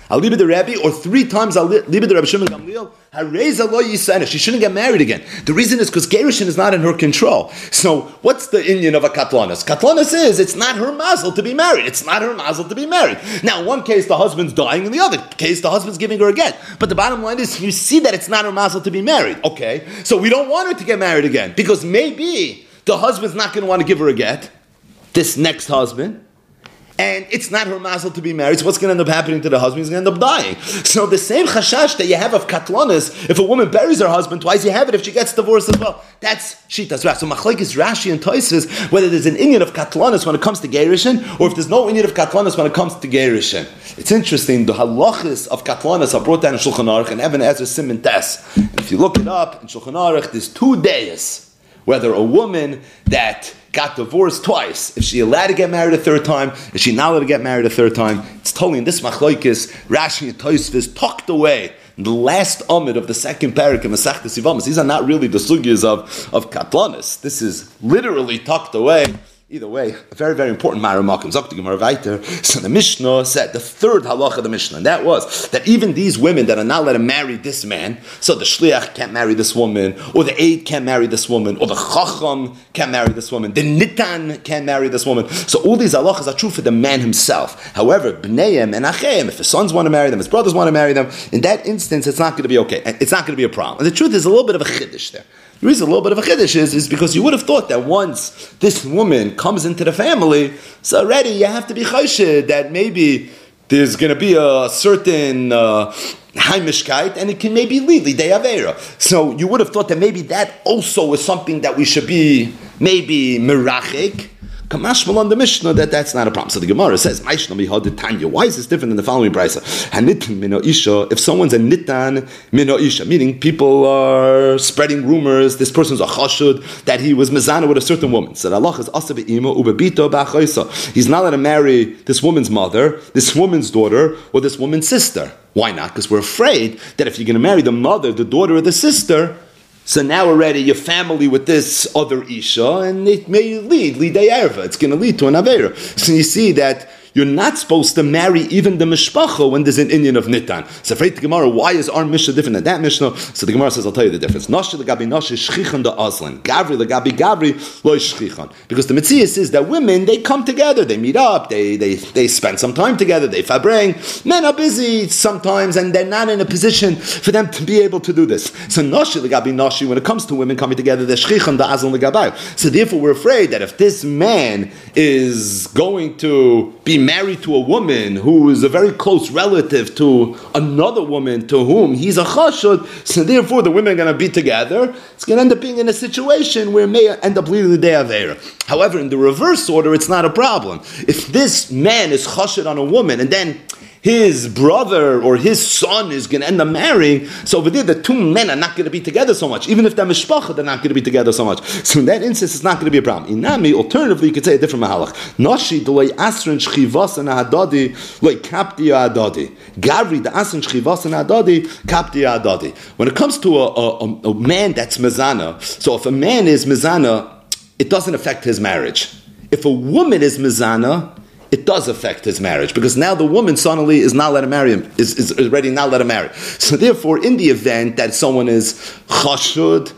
Aliba the Rebbe, or three times Aliba the Rebbe Shimon Gamliel, Hareza lo yisana. She shouldn't get married again. The reason is because Gerushin is not in her control. So what's the Indian of a Katlanis? Katlanis is it's not her mazel to be married. It's not her mazel to be married. Now, in one case the husband's dying, in the other case the husband's giving her a get. But the bottom line is you see that it's not her mazel to be married. Okay, so we don't want her to get married again because maybe the husband's not going to want to give her a get. This next husband. And it's not her mazel to be married. So what's going to end up happening to the husband? He's going to end up dying. So the same chashash that you have of katlanis, if a woman buries her husband twice, you have it if she gets divorced as well. That's shitas Rashi. So machlekes Rashi and Tosfos, whether there's an inyan of katlanis when it comes to gerushin, or if there's no inyan of katlanis when it comes to gerushin. It's interesting. The halachas of katlanis are brought down in Shulchan Aruch and Even Ezra Siman Tes. And if you look it up in Shulchan Aruch, there's two days whether a woman that got divorced twice, if she allowed to get married a third time, if she not allowed to get married a third time, it's totally in this machlokes, Rashi and Tosfos tucked away in the last amid of the second parak in Masechtas Yevamos. These are not really the sugyas of, of Katlanis. This is literally tucked away. Either way, a very, very important Mara Makim. Zok the Gemara weiter. So the Mishnah said, the third halacha of the Mishnah, and that was that even these women that are not allowed to marry this man, so the Shliach can't marry this woman, or the Aid can't marry this woman, or the Chacham can't marry this woman, the Nitan can't marry this woman. So all these halachas are true for the man himself. However, Bneiim and Acheim, if his sons want to marry them, his brothers want to marry them, in that instance, it's not going to be okay. It's not going to be a problem. And the truth is a little bit of a chiddush there. The reason a little bit of a chiddush is, is because you would have thought that once this woman comes into the family, so already you have to be choshed that maybe there's going to be a certain uh, heimishkeit, and it can maybe lead lidei avera. So you would have thought that maybe that also is something that we should be maybe merachik. Kamashmal on the Mishnah that that's not a problem. So the Gemara says, why is this different than the following brisa? If someone's a nitan mino isha, meaning people are spreading rumors, this person's a chashud, that he was mezana with a certain woman. So Allah is asa be'ima ubebito ba'chaisa. He's not allowed to marry this woman's mother, this woman's daughter, or this woman's sister. Why not? Because we're afraid that if you're going to marry the mother, the daughter, or the sister, so now already you're family with this other Isha, and it may lead, lidei erva. It's going to lead to an avera. So you see that you're not supposed to marry even the mishpacha when there's an Indian of Nitan. So afraid the Gemara, why is our Mishnah different than that Mishnah? So the Gemara says, I'll tell you the difference. Nashi legabi nashi shchichan da azlan. Gavri legabi gavri lo shchichan. Because the Mitzvah is that women, they come together, they meet up, they they they spend some time together, they fabrang. Men are busy sometimes, and they're not in a position for them to be able to do this. So nashi legabi nashi, when it comes to women coming together, they're shchichan da azlan legabai. So therefore we're afraid that if this man is going to be married to a woman who is a very close relative to another woman to whom he's a chashud, so therefore the women are going to be together. It's going to end up being in a situation where it may end up leading the day of Avera. However, in the reverse order, it's not a problem. If this man is chashud on a woman and then his brother or his son is going to end up marrying, so over there the two men are not going to be together so much. Even if they're mishpacha, they're not going to be together so much. So in that instance, it's not going to be a problem. Inami, alternatively, you could say a different mahalach. Nashi d'loi asrin shchivas and hadadi loi kapti hadadi. Gavri the asrin shchivas and hadadi kapti hadadi. When it comes to a, a, a man that's mezana, so if a man is mezana, it doesn't affect his marriage. If a woman is mezana, it does affect his marriage, because now the woman suddenly is not let him marry him, is, is already not let him marry. So therefore, in the event that someone is chashud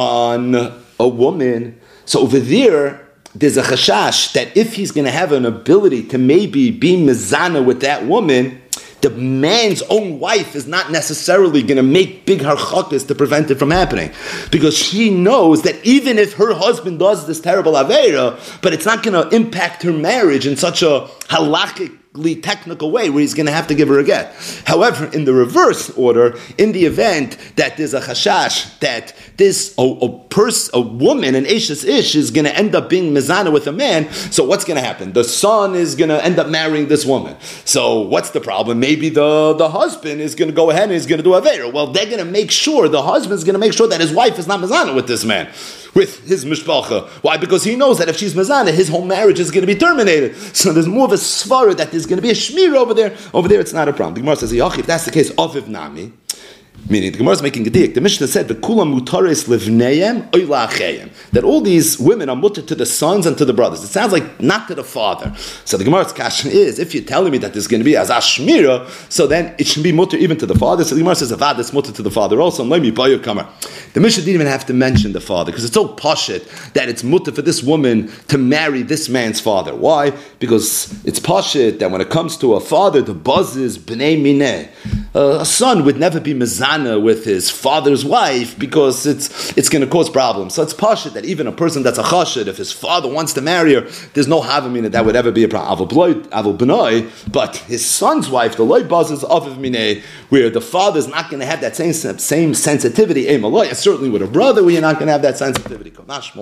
on a woman, so over there, there's a chashash that if he's going to have an ability to maybe be mezana with that woman, the man's own wife is not necessarily going to make big harchakas to prevent it from happening. Because she knows that even if her husband does this terrible aveira, but it's not going to impact her marriage in such a halakhic technical way where he's going to have to give her a get. However, in the reverse order, in the event that there's a chashash that this a, a person, a woman, an Eishes Ish is going to end up being mezana with a man, so what's going to happen? The son is going to end up marrying this woman. So what's the problem? Maybe the, the husband is going to go ahead and he's going to do aveira. Well, they're going to make sure, the husband's going to make sure that his wife is not mezana with this man, with his mishpacha. Why? Because he knows that if she's mezana, his whole marriage is going to be terminated. So there's more of a svara that there's going to be a shmir over there. Over there, it's not a problem. The Gemara says, if that's the case, aviv nami. Meaning, the Gemara is making a dik. The Mishnah said, "V'kulam mutares livneihem oila acheihem," that all these women are mutter to the sons and to the brothers. It sounds like not to the father. So the Gemara's question is, if you're telling me that there's going to be as ashmira, so then it should be mutter even to the father. So the Gemara says, "Avad is mutter to the father also." And let me buy your kamar. The Mishnah didn't even have to mention the father because it's so pashit that it's mutter for this woman to marry this man's father. Why? Because it's pashit that when it comes to a father, the buzz is b'nei mineh. Uh, a son would never be mezana with his father's wife because it's it's going to cause problems. So it's pashut that even a person that's a chashid, if his father wants to marry her, there's no havamina that that would ever be a problem. Avol b'noi, but his son's wife, the loy buzz is aviv mineh, where the father's not going to have that same same sensitivity. Eh, maloi, and certainly with a brother, where you're not going to have that sensitivity.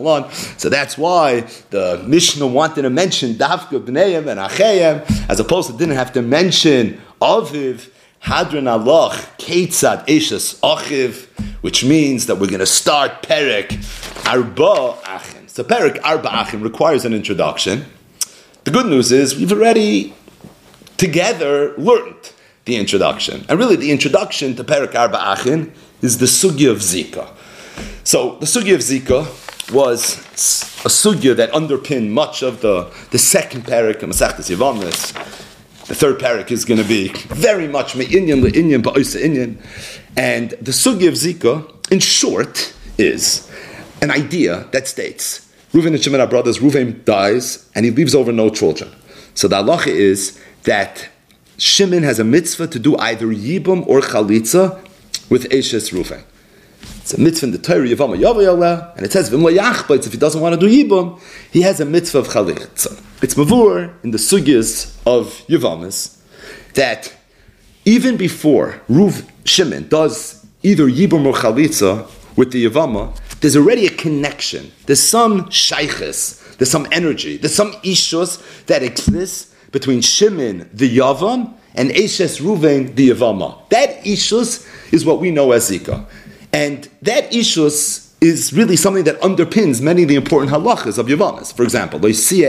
So that's why the Mishnah wanted to mention dafka b'neihem and acheihem, as opposed to didn't have to mention aviv. Hadran Allah Keitzad Eshes Achiv, which means that we're going to start Perek Arba Achim. So Perek Arba Achim requires an introduction. The good news is we've already together learned the introduction. And really the introduction to Perek Arba Achim is the Sugya of Zika. So the Sugya of Zika was a Sugya that underpinned much of the, the second Perek of Masechtas Yevamos. The third parak is going to be very much me'inyan le'inyan ba'osa inyan. And the Sugya of Zika, in short, is an idea that states, Reuven and Shimon are brothers, Reuven dies, and he leaves over no children. So the halacha is that Shimon has a mitzvah to do either yibum or chalitza with Eshes Reuven. It's a mitzvah in the Torah, Yavama Yavayaleh, and it says, V'im lo if he doesn't want to do yibum, he has a mitzvah of chalitza. It's mavur in the sugyas of Yavamas that even before Ruv Shimon does either yibum or chalitza with the Yavama, there's already a connection. There's some shaykhis, there's some energy, there's some ishus that exists between Shimon, the Yavam, and Eshes Ruvain, the Yavama. That ishus is what we know as Zika. And that ishus is really something that underpins many of the important halachas of Yavamas. For example,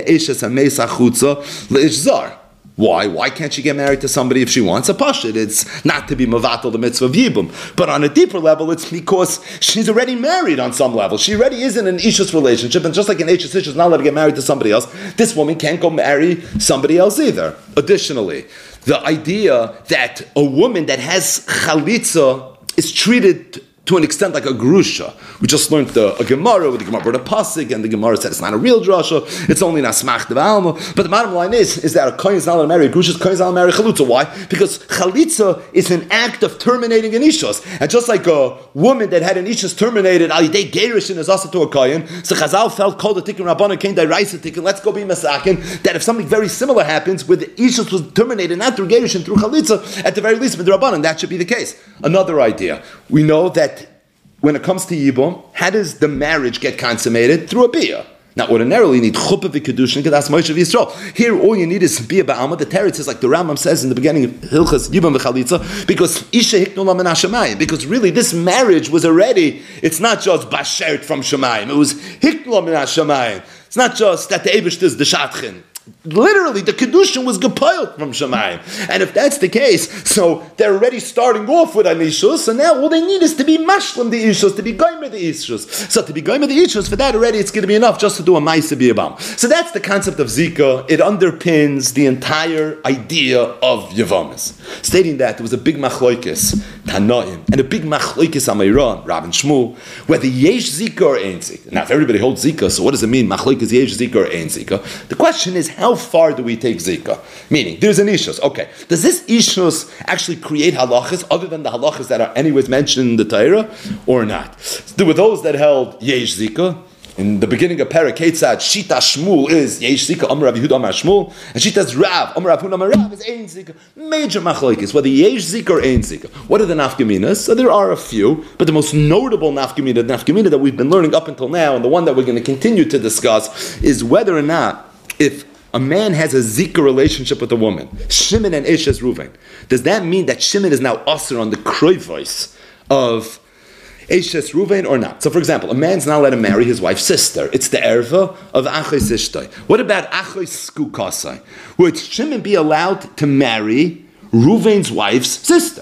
why? Why can't she get married to somebody if she wants a pashut? It's not to be mavatal the mitzvah of yibum. But on a deeper level, it's because she's already married on some level. She already is in an ishus relationship, and just like an ishus is not allowed to get married to somebody else, this woman can't go marry somebody else either. Additionally, the idea that a woman that has chalitza is treated to an extent like a grusha. We just learned the, a Gemara with the Gemara brought a pasuk, and the Gemara said it's not a real drasha, it's only an asmach devalma. But the bottom line is, is that a kohen is not allowed to marry a grusha, a kohen is not allowed to marry a chalutza. Why? Because chalitza is an act of terminating an ishus. And just like a woman that had an ishus terminated, al yidei gerishin is also to a kohen, so Chazal felt called the tikkun rabbana came deraisa tikkun, let's go be masakin, that if something very similar happens where the ishus was terminated not through gerishin, through chalitza, at the very least with the rabbanan, that should be the case. Another idea. We know that when it comes to Yibum, how does the marriage get consummated? Through a biyah. Now, ordinarily, you need chuppah v'kedushin, because that's Moshe v'Yisrael. Here, all you need is biyah ba'alma. The teretz is like the Rambam says in the beginning of Hilchas Yibum v'chalitza, because isha hiknu la min hashamayim. Because really, this marriage was already, it's not just bashert from shamayim. It was hiknu la min hashamayim. It's not just that the Eibush is the shatchin. Literally, the Kedushin was gepiled from Shemayim. And if that's the case, so they're already starting off with an Ishus, and now all they need is to be mashlim the Ishus, to be goymer the Ishus. So to be goymer the Ishus, for that already it's going to be enough just to do a Maisa B'Yabam. So that's the concept of Zika. It underpins the entire idea of Yavamas. Stating that there was a big machloikis, Tanoim, and a big machloikis Amayran, Rav and Shmuel, whether Yesh Zika or Ein Zika. Now if everybody holds Zika, so what does it mean, machloikis Yesh Zika or Ein Zika? The question is, how far do we take Zika? Meaning, there's an ishus. Okay, does this ishus actually create halachas other than the halachas that are anyways mentioned in the Torah, or not? There were those that held Yesh Zika. In the beginning of Perek Ketzad, Shita Shmuel is Yesh Zika, Amar Rav Yehuda Amar Shmuel, and Shita's Rav, Amar Rav Huna Amar Rav is Ein Zika. Major machlokes, whether Yesh Zika or Ein Zika. What are the nafkaminas? So there are a few, but the most notable nafkamina, the nafkamina that we've been learning up until now, and the one that we're going to continue to discuss, is whether or not, if a man has a Zika relationship with a woman, Shimon and Eshes Ruvain, does that mean that Shimon is now usher on the kroivos of Eshes Ruvain or not? So for example, a man's not allowed to marry his wife's sister. It's the erva of Achos Ishtoi. What about Achos Skukasai? Would Shimon be allowed to marry Ruvain's wife's sister?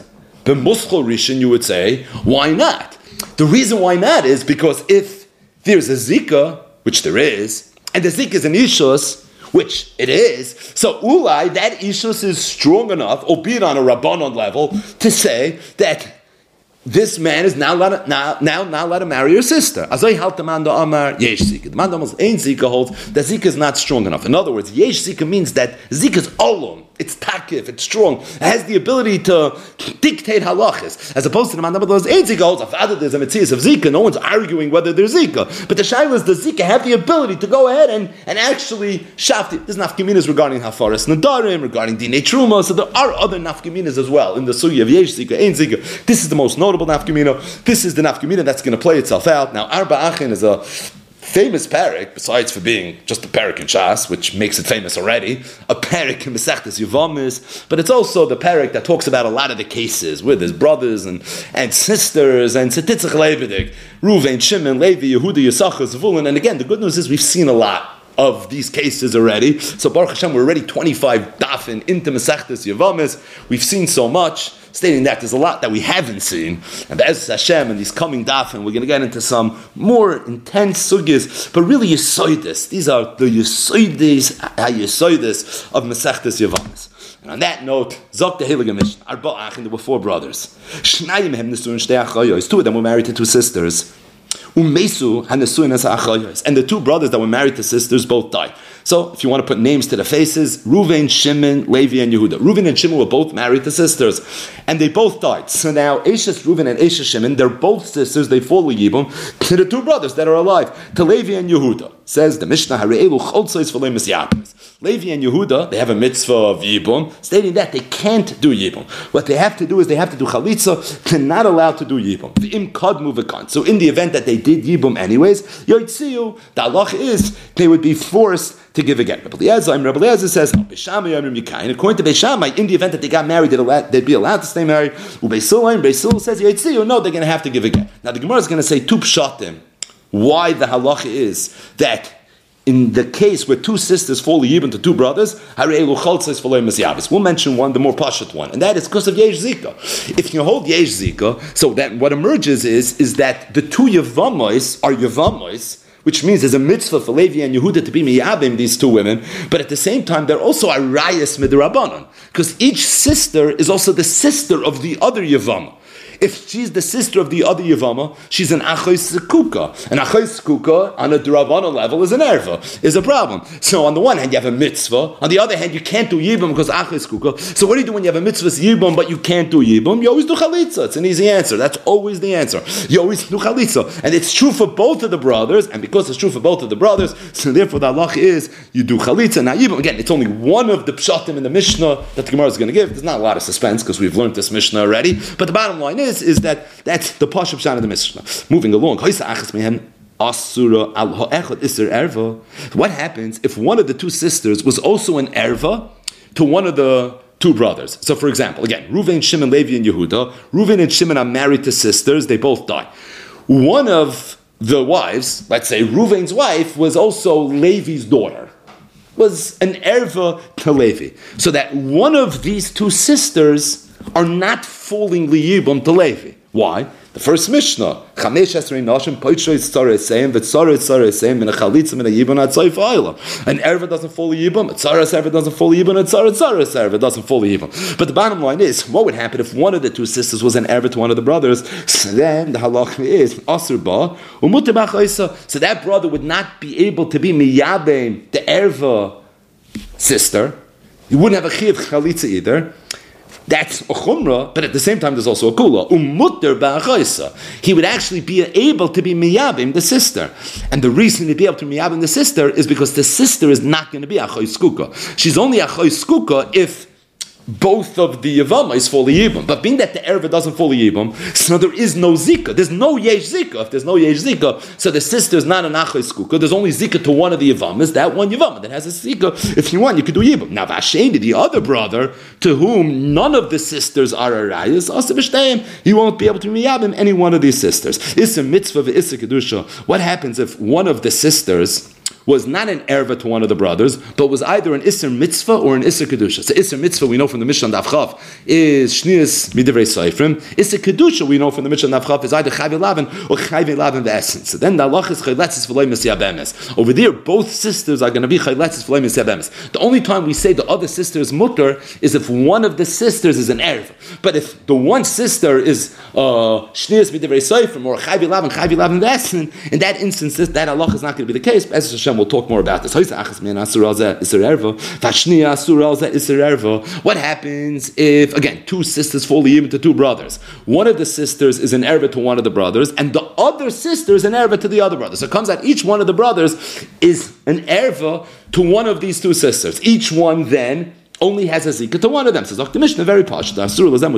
b'muschol rishon, you would say, why not? The reason why not is because if there's a zika, which there is, and the zika is an ishus, which it is, so ulai, that ishus is strong enough, albeit on a rabbanon level, to say that this man is now allowed to, now, now not allowed to marry your sister. Azay halt the man do amar yesh zika. The man do amar ein zika holds that zika is not strong enough. In other words, yesh zika means that zika is olum. It's takif, it's strong. It has the ability to dictate halachas. As opposed to the man do amar ein zika holds, after there's a metzias of zika, no one's arguing whether there's zika. But the shayla is the zika have the ability to go ahead and, and actually shafti. There's nafkaminas regarding hafaras nadarim, regarding dinei truma. So there are other nafkaminas as well in the suya of yesh zika, ein zika. This is the most notable nafkamina. This is the nafkamina that's going to play itself out. Now, Arba Achin is a famous parak, besides for being just a parak in Shas, which makes it famous already, a parak in Masechtas Yevamis, but it's also the parak that talks about a lot of the cases with his brothers and, and sisters, and Setitzach Levidik, Ruvain, Shimon, Levi, Yehuda, Yisachar, Zvulun, and again, the good news is we've seen a lot of these cases already. So Baruch Hashem, we're already twenty-five dafin into Masechtas Yevamis. We've seen so much, stating that there's a lot that we haven't seen. And as Hashem, and these coming dafin, we're going to get into some more intense sugis, but really Yesoidis. These are the Yesoidis, Yesoidis of Masechtas Yevamis. And on that note, Zok the Heilige Mishnah, Arba Achin, there were four brothers. Shnayim hem nesuin shtei achayos. Two of them were married to two sisters. Umesu hanesuin as achayos. And the two brothers that were married to sisters both died. So, if you want to put names to the faces, Reuven, Shimon, Levi, and Yehuda. Reuven and Shimon were both married to sisters, and they both died. So now, Eshes Reuven and Eshes Shimon, they're both sisters, they fall Yibum, to the two brothers that are alive, to Levi and Yehuda. Says the Mishnah, Hare'elu Choltzos V'lei Misyabes. Levi and Yehuda, they have a mitzvah of Yibum, stating that they can't do Yibum. What they have to do is they have to do Chalitza, they're not allowed to do Yibum. V'im Kadmu V'kan. So in the event that they did Yibum anyways, Yoitziu, the halach is, they would be forced to give a get. Rabbi Eliezer, Rabbi Eliezer says, according to Beis Shammai, in the event that they got married, they'd, allowed, they'd be allowed to stay married. Beis Hillel, Beis Hillel says, no, they're going to have to give a get. Now the Gemara is going to say two pshatim, why the halacha is that in the case where two sisters fall yibum to two brothers, we'll mention one, the more pashut one, and that is because of yesh zika. If you hold yesh zika, so that what emerges is is that the two yavamois are yavamois, which means there's a mitzvah for Levi and Yehuda to be miyabim, these two women, but at the same time, they're also arayas midrabanan, because each sister is also the sister of the other Yavam. If she's the sister of the other Yavama, she's an Achos Sekuka. An Achos Sekuka on a Durabana level is an erva, is a problem. So on the one hand, you have a mitzvah. On the other hand, you can't do Yibam because Achos Sekuka. So what do you do when you have a mitzvah Yibam but you can't do Yibam? You always do Chalitza. It's an easy answer. That's always the answer. You always do Chalitza. And it's true for both of the brothers, and because it's true for both of the brothers, so therefore the halach is you do Chalitza, not Yibam. Again, it's only one of the pshatim in the Mishnah that the Gemara is going to give. There's not a lot of suspense because we've learned this Mishnah already. But the bottom line is, is that that's the Pashup Shan of the Mishnah. Moving along, what happens if one of the two sisters was also an erva to one of the two brothers? So for example, again, Reuven, Shimon, Levi, and Yehuda. Reuven and Shimon are married to sisters, they both die. One of the wives, let's say Reuven's wife, was also Levi's daughter, was an erva to Levi. So that one of these two sisters are not falling liyibum to Levi. Why? The first Mishnah, Chamesh Esrei Nashim Poitzrois Tzara Seim V'Tzara Tzara Seim Min Chalitza Min Yibum Ad Tzayif Ayla. An erva doesn't fall Yibum, a Tzara Serva doesn't fall Yibum, a Tzara Tzara Serva doesn't fall Yibum. But the bottom line is, what would happen if one of the two sisters was an erva to one of the brothers? So then the halach is Asur Ba Umuter B'Chaisa. So that brother would not be able to be miyabem the erva sister. He wouldn't have a chiv chalitza either. That's a chumrah, but at the same time there's also a kula. Umutter ba'achaisa. He would actually be able to be miyabim the sister. And the reason he'd be able to miyabim the sister is because the sister is not going to be achos skuka. She's only achos skuka if both of the Yavamais fall Yibam. But being that the erva doesn't fall Yibam, so there is no Zika. There's no Yesh Zika. If there's no Yesh Zika, so the sister is not an Achos Kuka. There's only Zika to one of the Yavamas, that one Yavama that has a Zika. If you want, you could do Yibam. Now, Vasheni, the other brother, to whom none of the sisters are Arayas, Asabishtayim, he won't be able to Miyabim any one of these sisters. It's a mitzvah, it's a kedusha. What happens if one of the sisters was not an erva to one of the brothers, but was either an Isser Mitzvah or an Isser Kedusha. So Isser Mitzvah, we know from the Mishnah Daf Chav, is Shnias Midivrei Seifrim. Isser Kedusha, we know from the Mishnah Daf Chav, is either Chayv Elaven or Chayv Elaven the essence. So then the halach is Chayletzis V'loi Mesiyah Be'emes. Over there, both sisters are going to be Chayletzis V'loi Mesiyah Be'emes. The only time we say the other sister is mutter is if one of the sisters is an erva. But if the one sister is Shnias Midivrei Seifrim or Chayv Elaven, Chayv Elaven the essence, in that instance, that halach is not going to be the case. As Hashem will talk more about this. What happens if, again, two sisters fall even to two brothers? One of the sisters is an erva to one of the brothers, and the other sister is an erva to the other brother. So it comes out each one of the brothers is an erva to one of these two sisters. Each one then only has a zika to one of them. Says the Mishnah very posh. The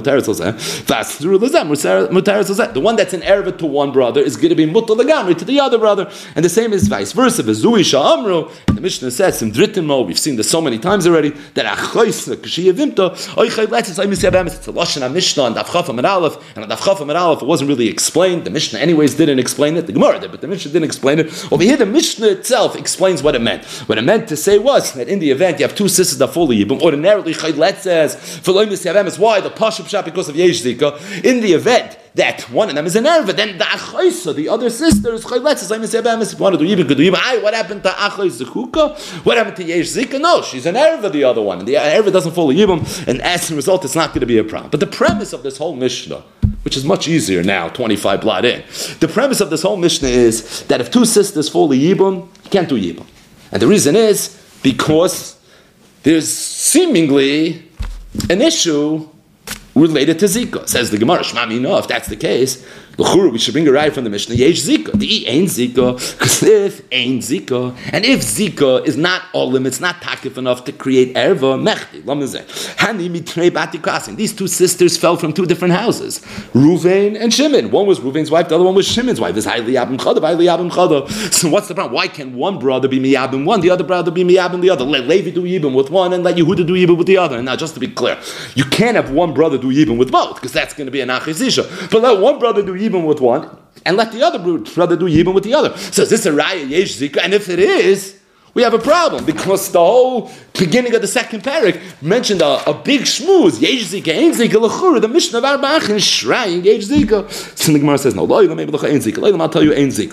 one that's an erva to one brother is going to be mutter legamri to the other brother, and the same is vice versa. V'zui sha'amru. And the Mishnah says in Dritin, we've seen this so many times already, that achois k'shiyavimta oichay letzis oimisiyabem. It's a lashon HaMishnah and Daf Chaf Amud Aleph, and on Daf Chaf Amud Aleph it wasn't really explained. The Mishnah anyways didn't explain it. The Gemara did, but the Mishnah didn't explain it. Over here, the Mishnah itself explains what it meant. What it meant to say was that in the event you have two sisters that fall yibum. Ordinarily, Chaylet says, is why the Pashup Shah because of Yesh Zika. In the event that one of them is an erva, then the Achoisa, the other sister, is Chaylet says, if you want to do even good, what happened to Achois Zekuka? What happened to Yesh Zika? No, she's an erva, the other one. And the erva doesn't follow Yibum, and as a result, it's not going to be a problem. But the premise of this whole Mishnah, which is much easier now, twenty-five blot in, the premise of this whole Mishnah is that if two sisters fall Yibum, you can't do Yibum. And the reason is because there's seemingly an issue related to Zika. Says the Gemara, Shmami, no, if that's the case, we should bring a right from the Mishnah, Yesh Zika. The ain't Zika, because if ain't Zika, and if Zika is not olim, it's not takif enough to create erva, mechti, lamazeh. Hani mitrei batikasin. These two sisters fell from two different houses, Ruvain and Shimon. One was Ruvain's wife, the other one was Shimon's wife. It's highly yabim chada, highly yabim chada. So what's the problem? Why can one brother be miyabim one, the other brother be miyabim the other? Let Levi do yibim with one, and let Yehuda do yibim with the other. And now, just to be clear, you can't have one brother do yibim with both, because that's going to be an achizisha. But let one brother do yibim with one, and let the other brother do yibum with the other. So is this a raya yesh zika? And if it is, we have a problem, because the whole beginning of the second parak mentioned a, a big shmooze, yesh zika, ein zika, l'chura, the Mishnah of Arba'achin is shraying yesh zika. So the Gemara says, no, lo, maybe l'cha ein zika, I'll tell you ein zika.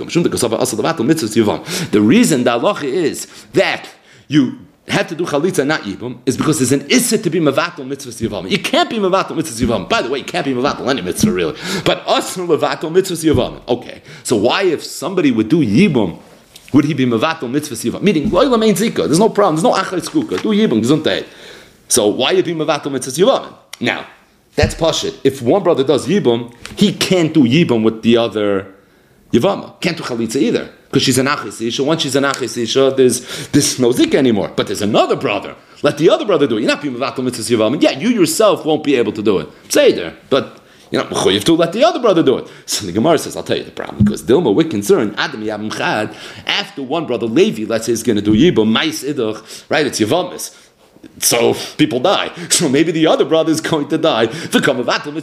The reason the halacha is that you have to do chalitza, not yibum, is because there's an issa to be mevatel mitzvahs yivam. You can't be mevatel mitzvahs yivam. By the way, you can't be mevatel any mitzvah really. But asr mevatel mitzvahs yivam. Okay, so why if somebody would do yibum, would he be mevatel mitzvahs yivam? Meaning, loylam ain't zika. There's no problem. There's no achar skuka. Do yibum, gesundheit. So why you be mevatel mitzvahs yivam? Now, that's pashit. If one brother does yibum, he can't do yibum with the other yivama. Can't do chalitza either. Because she's an achis isha. Once she's an achis isha, there's, there's no zika anymore. But there's another brother. Let the other brother do it. You're not being mevatel mitzvahs yivam. Yeah, you yourself won't be able to do it. Say there. But you know, you have to let the other brother do it. So the Gemara says, I'll tell you the problem. Because Dilma, we're concerned, Adam Yabim Chad, after one brother, Levi, let's say, is going to do yibum, mais idach, right? It's yivamis. So people die. So maybe the other brother is going to die. And it's going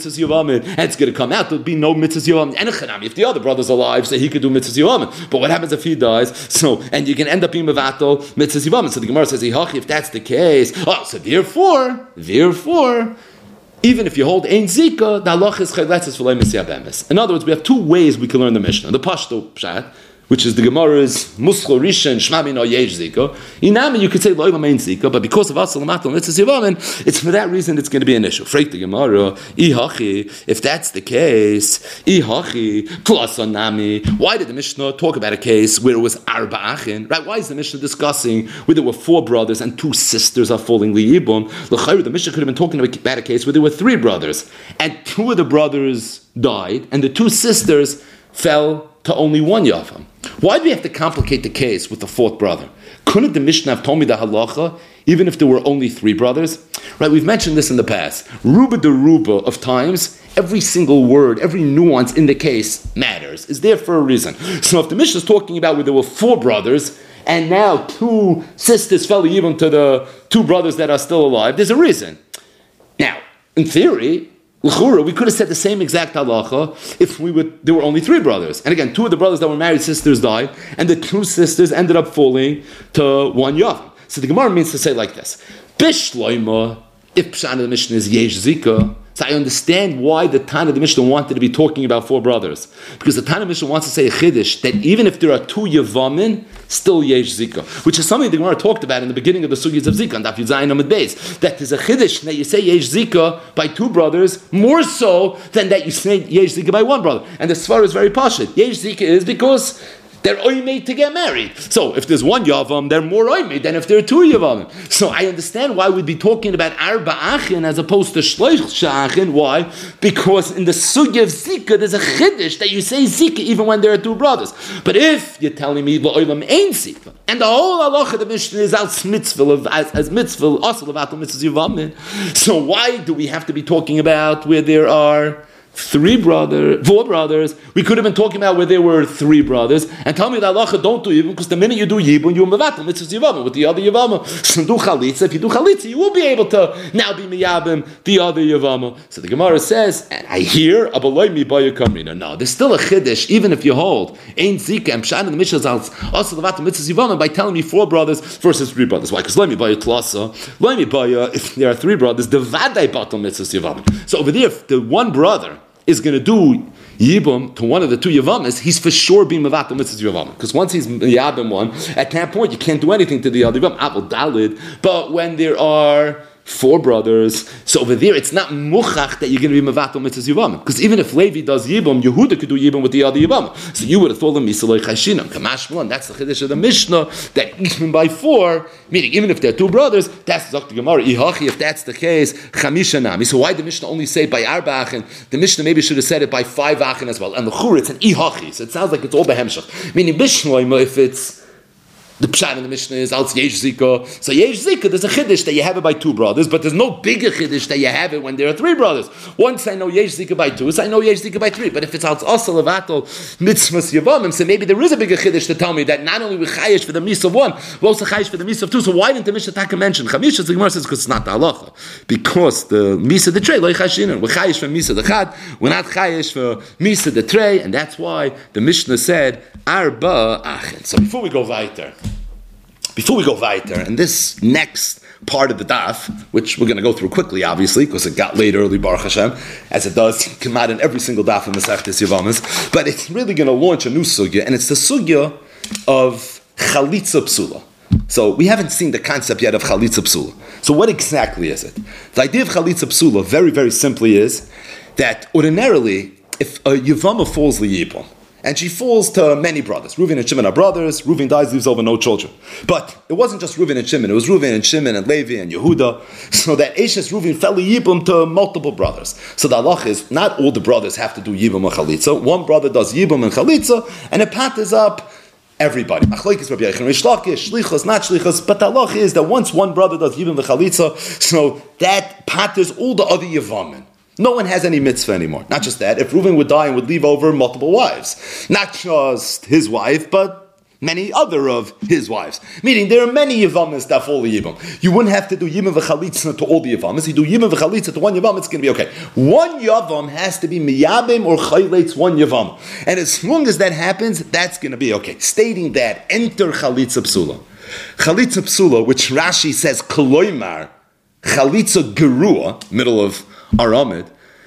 to come out. There'll be no mitzvahs yavamim. If the other brother's alive, so he could do mitzvahs yavamim. But what happens if he dies? So and you can end up being mevatel mitzvahs yavamim. So the Gemara says, if that's the case, oh, so therefore, therefore, even if you hold ein zika, the halach is chayletzes v'lo misiyah be'emes. In other words, we have two ways we can learn the Mishnah. The pashto pshat, which is the Gemara's muschol rishon shmami no yesh zika. Inami, you could say lo ein zika, but because of asal matal mitzvahs yavamim, it's for that reason it's going to be an issue. Freit the Gemara, ihachi. If that's the case, ihachi plus anami. Why did the Mishnah talk about a case where it was arba'achin? Right? Why is the Mishnah discussing where there were four brothers and two sisters are falling liyibum? The Mishnah could have been talking about a case where there were three brothers and two of the brothers died and the two sisters fell to only one yavam. Why do we have to complicate the case with the fourth brother? Couldn't the Mishnah have told me the halacha even if there were only three brothers? Right, we've mentioned this in the past. Ruba de ruba of times, every single word, every nuance in the case matters, is there for a reason. So if the Mishnah is talking about where there were four brothers and now two sisters fell even to the two brothers that are still alive, there's a reason. Now, in theory, L'chura, we could have said the same exact halacha if we would. There were only three brothers, and again, two of the brothers that were married sisters died, and the two sisters ended up falling to one yavam. So the Gemara means to say like this: Bishloima, if Pshan of the Mishnah is Yesh Zika. So I understand why the Tana of the Mishnah wanted to be talking about four brothers. Because the Tana of the Mishnah wants to say a Chiddush, that even if there are two Yavamin, still Yesh Zika. Which is something the Gemara talked about in the beginning of the Sugyas of Zika, on Daf Yud Amud Beis. That there's a Chiddush that you say Yesh Zika by two brothers, more so than that you say Yesh Zika by one brother. And the Svar is very pashut. Yesh Zika is because they're oimei to get married. So if there's one yavam, they're more oimei than if there are two yavam. So I understand why we'd be talking about arba achin as opposed to shloich shachin. Why? Because in the sugya of zika, there's a chiddush that you say zika even when there are two brothers. But if you're telling me la'olam ain't zika, and the whole halacha of the Mishnah is as mitzvah of as, as mitzvah also of atal mitzvahs yavamin, so why do we have to be talking about where there are three brothers, four brothers? We could have been talking about where there were three brothers, and tell me that halacha don't do yibum, because the minute you do yibum, you're mevatel mitzvahs yivama with the other yivama. So do chalitza. If you do chalitza, you will be able to now be miyabim the other yivama. So the Gemara says, and I hear abaloi mi baya kamrina. No, there's still a chiddush, even if you hold ein zika and pshan in the Mishnah also levatel mitzvahs yivama by telling me four brothers versus three brothers. Why? Because loy mi baya tlasa, loy mi baya. If there are three brothers, the vaday batel mitzvahs yivama. So over there, if the one brother is going to do yibum to one of the two yavamas, he's for sure being mevatel mitzvahs yavama. Because once he's yabim one, at that point you can't do anything to the other yavam. Aval dalid. But when there are four brothers, so over there it's not muchach that you're going to be mevatel mitzvahs yavama. Because even if Levi does yibum, Yehuda could do yibum with the other yavama. So you would have told him misalei chashinam kamashmon. That's the chiddush of the Mishnah, that even by four, meaning even if they're two brothers, that's the Gemara. Ihachi, if that's the case, chamisha nami. So why did the Mishnah only say by arba achin? The Mishnah maybe should have said it by five achin as well. And the chur, it's an ihachi, so it sounds like it's all behemshach. Meaning bishnoima, if it's the pshat in the Mishnah is als yesh zika. So yesh zika, there's a chiddush that you have it by two brothers, but there's no bigger chiddush that you have it when there are three brothers. Once I know yesh zika by two, so I know yesh zika by three. But if it's als asa levatel mitzvahs yavamim, so maybe there is a bigger chiddush to tell me that not only we chayish for the mis of one, we also chayish for the mis of two. So why didn't the Mishnah Taka mention chamisha? The Gemara says because it's not the halacha, because the mis of the tray loy chashinan. We're chayish for mis of the chad. We're not chayish for mis of the tray, and that's why the Mishnah said arba achin. So before we go weiter. Before we go weiter, and this next part of the daf, which we're going to go through quickly, obviously, because it got late early, Baruch Hashem, as it does come out in every single daf in Masechtas Yavamas, but it's really going to launch a new sugya, and it's the sugya of chalitza psula. So we haven't seen the concept yet of chalitza psula. So what exactly is it? The idea of chalitza psula, very, very simply, is that ordinarily, if a Yavama falls liyibum, and she falls to many brothers. Reuven and Shimon are brothers. Reuven dies, leaves over no children. But it wasn't just Reuven and Shimon. It was Reuven and Shimon and Levi and Yehuda. So that Eshes Reuven fell yibum to multiple brothers. So the halach is, not all the brothers have to do yibum and chalitza. One brother does yibum and chalitza, and it patters up everybody. Achleikis Rabbi Yechon Reish Lakish, shlichus, not shlichus. But the halach is that once one brother does yibum and chalitza, so that patters all the other yavamin. No one has any mitzvah anymore. Not just that, if Reuven would die and would leave over multiple wives. Not just his wife, but many other of his wives. Meaning, there are many Yavamas that fall Yibam. You wouldn't have to do Yibam v'chalitza to all the Yavamas. You do Yibam v'chalitza to one Yavam, it's going to be okay. One Yavam has to be Miyabim or Chayletz one Yavam. And as long as that happens, that's going to be okay. Stating that, enter Chalitza Psula. Chalitza Psula, which Rashi says, Koloimar, Chalitza Gerua, middle of Aramid,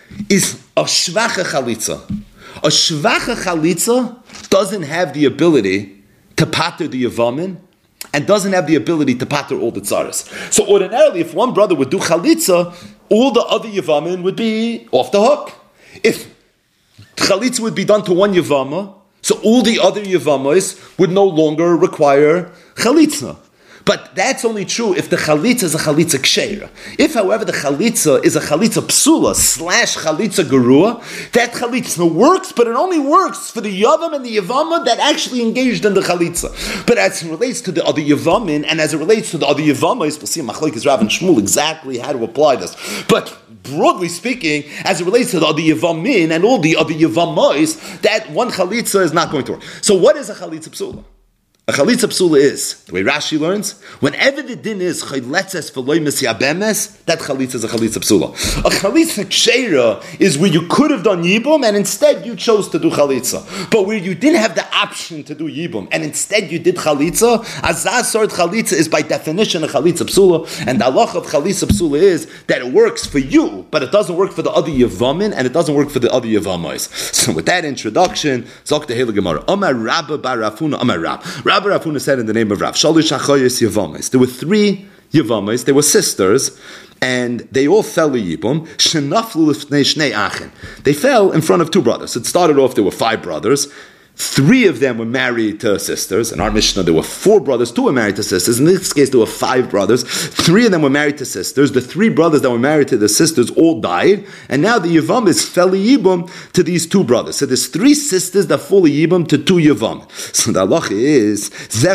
is a shvacha chalitza. A shvacha chalitza doesn't have the ability to pater the yavamin and doesn't have the ability to pater all the tzaras. So ordinarily, if one brother would do chalitza, all the other yavamin would be off the hook. If chalitza would be done to one yavama, so all the other yavamas would no longer require chalitza. But that's only true if the chalitza is a chalitza ksheira. If, however, the chalitza is a chalitza psula slash chalitza gerua, that chalitza works, but it only works for the yavam and the yavama that actually engaged in the chalitza. But as it relates to the other yavamin, and as it relates to the other yavamas, we'll see in Machlokes Rav and Shmuel exactly how to apply this. But broadly speaking, as it relates to the other yavamin and all the other yavamais, that one chalitza is not going to work. So what is a chalitza psula? A chalitza psula is, the way Rashi learns, whenever the din is chayletzes v'loy misyabemes, that chalitza is a chalitza psula. A chalitza ksheira is where you could have done yibum and instead you chose to do chalitza. But where you didn't have the option to do yibum and instead you did chalitza, as that sort of chalitza is by definition a chalitza psula, and the halacha of chalitza psula is that it works for you, but it doesn't work for the other yavamin and it doesn't work for the other yavamais. So with that introduction, Zok the Hela Gemara, Amar Rabba bar Rafuna, Amar Rab. Rabbi Rafuna said in the name of Rav, Shalish Achoyes Yavamis. There were three Yavamis, they were sisters, and they all fell Yibum. Shenaflu Lifnei Shnei Achin. They fell in front of two brothers. It started off, there were five brothers. Three of them were married to sisters. In our Mishnah, there were four brothers, two were married to sisters. In this case, there were five brothers. Three of them were married to sisters. The three brothers that were married to the sisters all died. And now the Yavamis fell Yibum to these two brothers. So there's three sisters that fall Yibum to two Yavam. So the halacha is,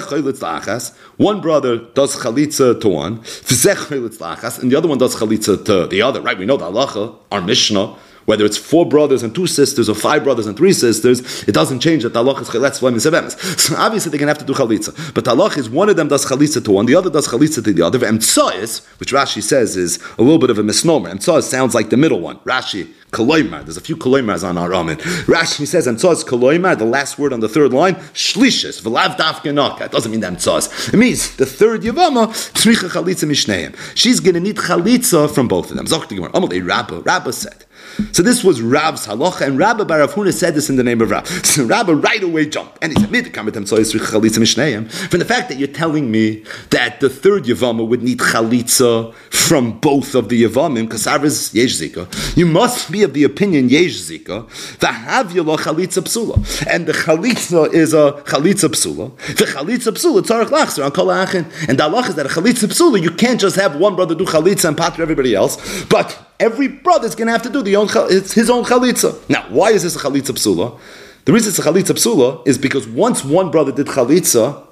one brother does chalitza to one, and the other one does chalitza to the other. Right? We know the halacha, our Mishnah, whether it's four brothers and two sisters or five brothers and three sisters, it doesn't change that the halach is chaletz v'loy misabemes. So obviously they're going to have to do chalitza. But the halach is one of them does chalitza to one, the other does chalitza to the other. Emtsois, which Rashi says is a little bit of a misnomer. Emtsois sounds like the middle one. Rashi, koloimar. There's a few koloimars on our Amen. Rashi says emtsois koloimar, the last word on the third line, shlishis, v'lav dafke naka. It doesn't mean emtsois. It means the third yavama, tzricha chalitza mishneim. She's going to need chalitza from both of them. Zok the Gemara. Amalei Rabba. Rabba said. So this was Rav's halacha, and Rabba bar Rav Huna said this in the name of Rav. So Rabba right away jumped, and he said, from the fact that you're telling me that the third Yavama would need chalitza from both of the Yavamim, because Sarvas yesh zika, you must be of the opinion yesh zika, v'havyala chalitza psula, and the chalitza is a chalitza psula, the chalitza psula tzarech lachzer on kol achin, and the halacha is that a chalitza psula, you can't just have one brother do chalitza and patra everybody else, but every brother is going to have to do the own, it's his own chalitza. Now, why is this a chalitza psula? The reason it's a chalitza psula is because once one brother did chalitza,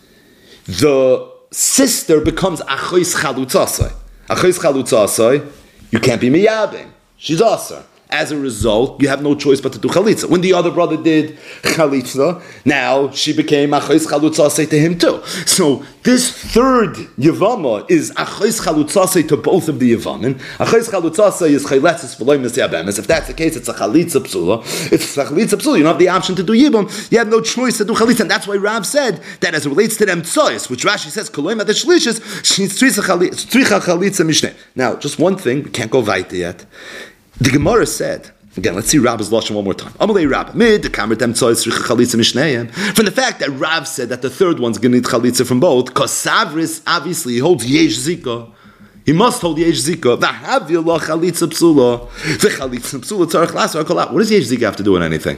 the sister becomes achois chalutzasai. Achois chalutzasai, you can't be miyabim. She's asa. As a result, you have no choice but to do chalitza. When the other brother did chalitza, now she became achois chalutzasei to him too. So this third yavama is achois chalutzasei to both of the yavamin. Achois chalutzasei is chayletzes v'loy misyabemes. If that's the case, it's a chalitza psula. If it's a chalitza psula, you don't have the option to do yibum. You have no choice to do chalitza, and that's why Rav said that as it relates to them tzoyis, which Rashi says koloim at the shlishis, she's tzricha chalitza mishneh. Now, just one thing, we can't go weiter yet. The Gemara said, again, let's see Rab's lashon one more time. Amalei Rab, mid the kamer dem tzoyis tzricha chalitza mishneiim. From the fact that Rav said that the third one's going to need chalitza from both, because Savris obviously holds yesh zika. He must hold yesh zika. V'havyala chalitza psula. V'chalitza psula tzarech lasar kol. What does yesh zika have to do with anything?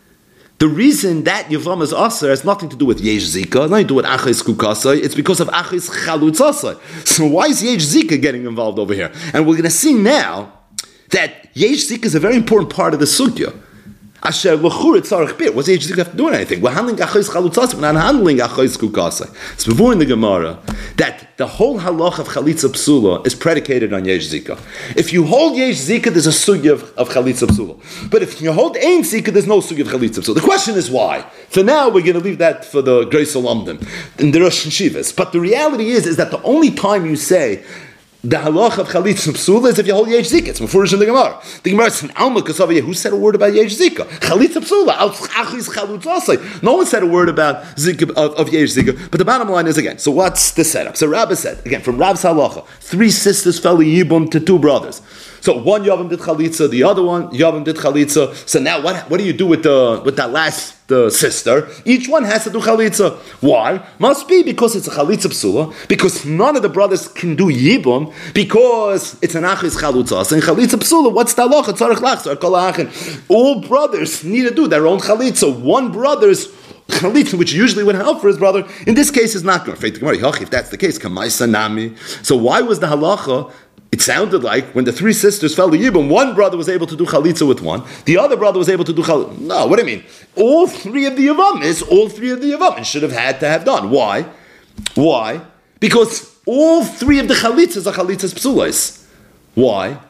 The reason that Yavam is aser has nothing to do with yesh zika, nothing to do with achis kukasai. It's because of achis chalutzasai. So why is yesh zika getting involved over here? And we're going to see now that yesh zika is a very important part of the sugya. Asher l'chur tzarich bir. What's yesh zika have to do with anything? We're handling achos chalutzasai. We're not handling achos kukasai. It's before in the Gemara that the whole halach of chalitza psula is predicated on yesh zika. If you hold yesh zika, there's a sugya of, of chalitza psula. But if you hold ein zika, there's no sugya of chalitza psula. The question is why. For now, we're going to leave that for the Greis Olamdim and the Rosh Hashivas. But the reality is, is that the only time you say the halach of chalitza psula is if you hold yesh zika. It's mefurish in the Gemara. The Gemara is an alma kasavah. Who said a word about yesh zika? Chalitza psula. Achis chalutzasai. No one said a word about zika of, of yesh zika. But the bottom line is again. So what's the setup? So Rabbi said again from Rab's halacha, three sisters fell yibum to two brothers. So one Yavam did chalitza, the other one Yavam did chalitza. So now what? What do you do with the with that last the sister? Each one has to do chalitza. Why? Must be because it's a chalitza psula. Because none of the brothers can do yibum because it's an achis chalutza. And chalitza psula. What's the halacha? Tzarich lachzor kol ha'achin. All brothers need to do their own chalitza. One brother's chalitza, which usually would help for his brother, in this case is not going. If that's the case, kamaisa nami. So why was the halacha? It sounded like when the three sisters fell to Yibum, one brother was able to do chalitza with one, the other brother was able to do chalitza. No, what do you mean? All three of the Yavamis, all three of the Yavamis should have had to have done. Why? Why? Because all three of the chalitzas are chalitzas psulas. Why?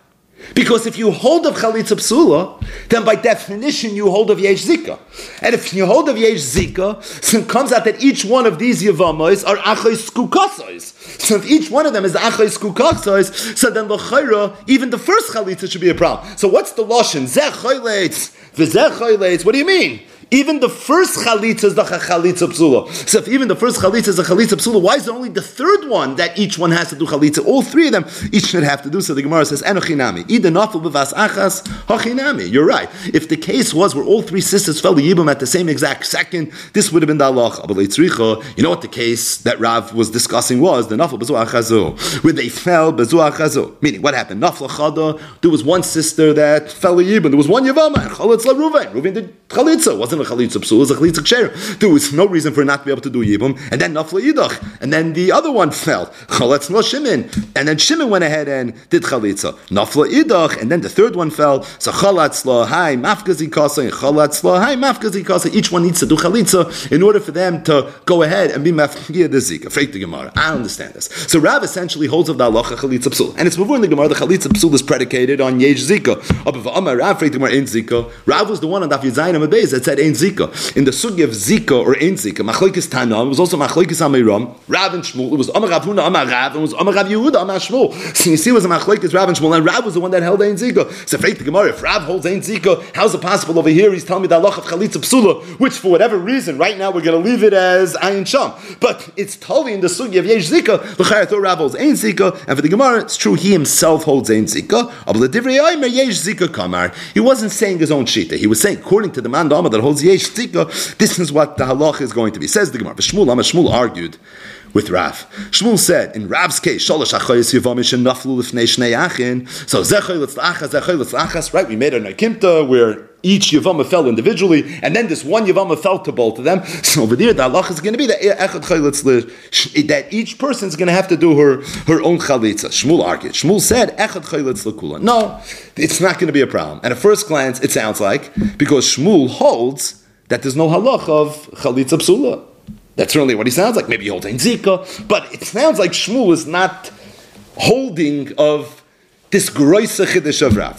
Because if you hold of chalitza psula, then by definition you hold of yesh zika. And if you hold of yesh zika, so it comes out that each one of these yavamos are achos skukasos. So if each one of them is achos skukasos, so then l'chayra, even the first chalitza should be a problem. So what's the lashon? Zeh chayleitz, v'zeh chayleitz. What do you mean? Even the first chalitza is the chalitza psula. So if even the first chalitza is a chalitza psula, why is it only the third one that each one has to do chalitza? All three of them, each should have to do. So the Gemara says, "Enochinami." Ida nafel b'vas achas hachinami. You're right. If the case was where all three sisters fell to yibum at the same exact second, this would have been the halacha. But leitzricha, you know what the case that Rav was discussing was the nafel b'zu achazu, where they fell b'zu achazu. Meaning, what happened? Nafla chada. There was one sister that fell to yibum. There was one yavama. Chalitz la Ruvain. Ruvain did chalitza. Wasn't a chalitza psul, it was a chalitza ksher. There was no reason for her not to be able to do yibum. And then nafla idach. And then the other one fell. Chaletz no Shimon. And then Shimon went ahead and did chalitza. Nafla idach. And then the third one fell. So chalatz lo hai mafkazi kasa and chalatz lo hai mafkazi kasa. Each one needs to do chalitza in order for them to go ahead and be mafkir the zika. Freik the Gemara. I understand this. So Rav essentially holds of the halacha chalitza psul. And it's before in the Gemara the chalitza psul is predicated on yesh zika. Rav freik the Gemara ain't zika. Rav was the one on Daf Yizayim Amabez that said ain't zika. In the sugi of zika or ain't zika, machlokes Tana, it was also machlokes Amiram, Rav and Shmuel. It was Amar Rav Huna, Amar Rav, and it was Amar Rav Yehuda, Amar Shmuel. So you see, it was a machlokes Rav and Shmuel, and Rav was the one that held ain't zika. So freik the Gemara, if Rav holds ain't zika, how's it possible over here? He's telling me the halacha of chalitza psula, which for whatever reason, right now we're going to leave it as ayin sham. But it's totally in the sugi of yesh zika. L'chayr thought Rav holds ain't zika, and for the Gemara, it's true he himself holds ain't zika. Abel divrei aymer yesh zika kamar. He wasn't saying his own shita. He was saying, according to the man that holds yesh zika, this is what the halach is going to be. Says the Gemara. Shmuel, Amar Shmuel argued with Rav. Shmuel said, in Rav's case, Shalosh achayis yivamish and naflu lifnei shnei achin. So zechay let's achas, zechay let's achas. Right? We made a nekimta where each yavama fell individually, and then this one yavama fell to both of them. So over there, the halach is going to be that echad chalitz that each person is going to have to do her her own chalitza. Shmuel argued. Shmuel said, echad chalitz lekula. No, it's not going to be a problem. And at first glance, it sounds like because Shmuel holds that there's no halach of chalitza psula. That's certainly what he sounds like. Maybe he holds ein zika, but it sounds like Shmuel is not holding of this groisa chiddush of Rav.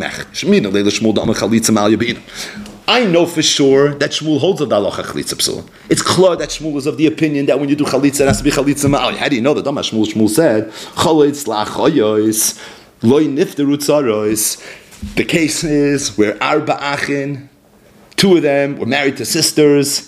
I know for sure that Shmuel holds of the halacha chalitza psula. It's clear that Shmuel is of the opinion that when you do chalitza, it has to be chalitza ma'ali. How do you know that? Shmuel Shmuel said chalitz la'achayos loy nifteru tzaros. The case is where arba achin, two of them were married to sisters,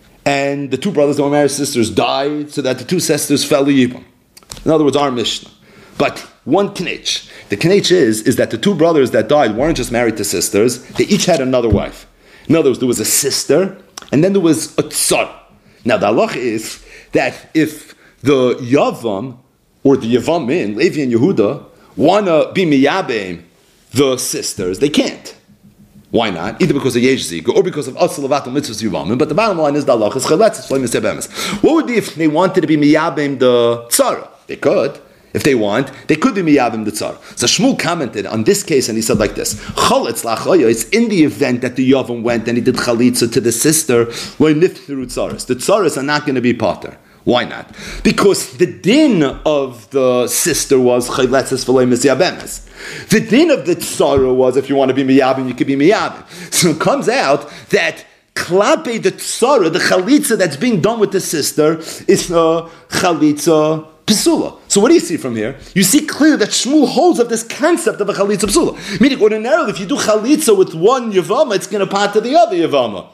and the two brothers that were married to sisters died, so that the two sisters fell to yibum. In other words, our Mishnah. But one knech. The knech is, is that the two brothers that died weren't just married to sisters, they each had another wife. In other words, there was a sister, and then there was a tsar. Now the halach is that if the yavam, or the yavamin, Levi and Yehuda, want to be miyabim the sisters, they can't. Why not? Either because of yesh zika or because of asal levatel mitzvahs yuvamim. But the bottom line is the halach is chaletz. It's flamis sebemis. What would be if they wanted to be miyabim the tzara? They could. If they want, they could be miyabim the tzara. So Shmuel commented on this case and he said like this: Chaletz lachaya. It's in the event that the yavam went and he did chalitza to the sister. Lo nifteru tzaras. The tzaras are not going to be pater. Why not? Because the din of the sister was chayletzes v'loy misyabemes. The din of the tzara was if you want to be miyabim, you could be miyabim. So it comes out that klape the tzara, the chalitza that's being done with the sister, is a chalitza psula. So what do you see from here? You see clearly that Shmuel holds of this concept of a chalitza psula. Meaning ordinarily, if you do chalitza with one yavama, it's going to part to the other yavama.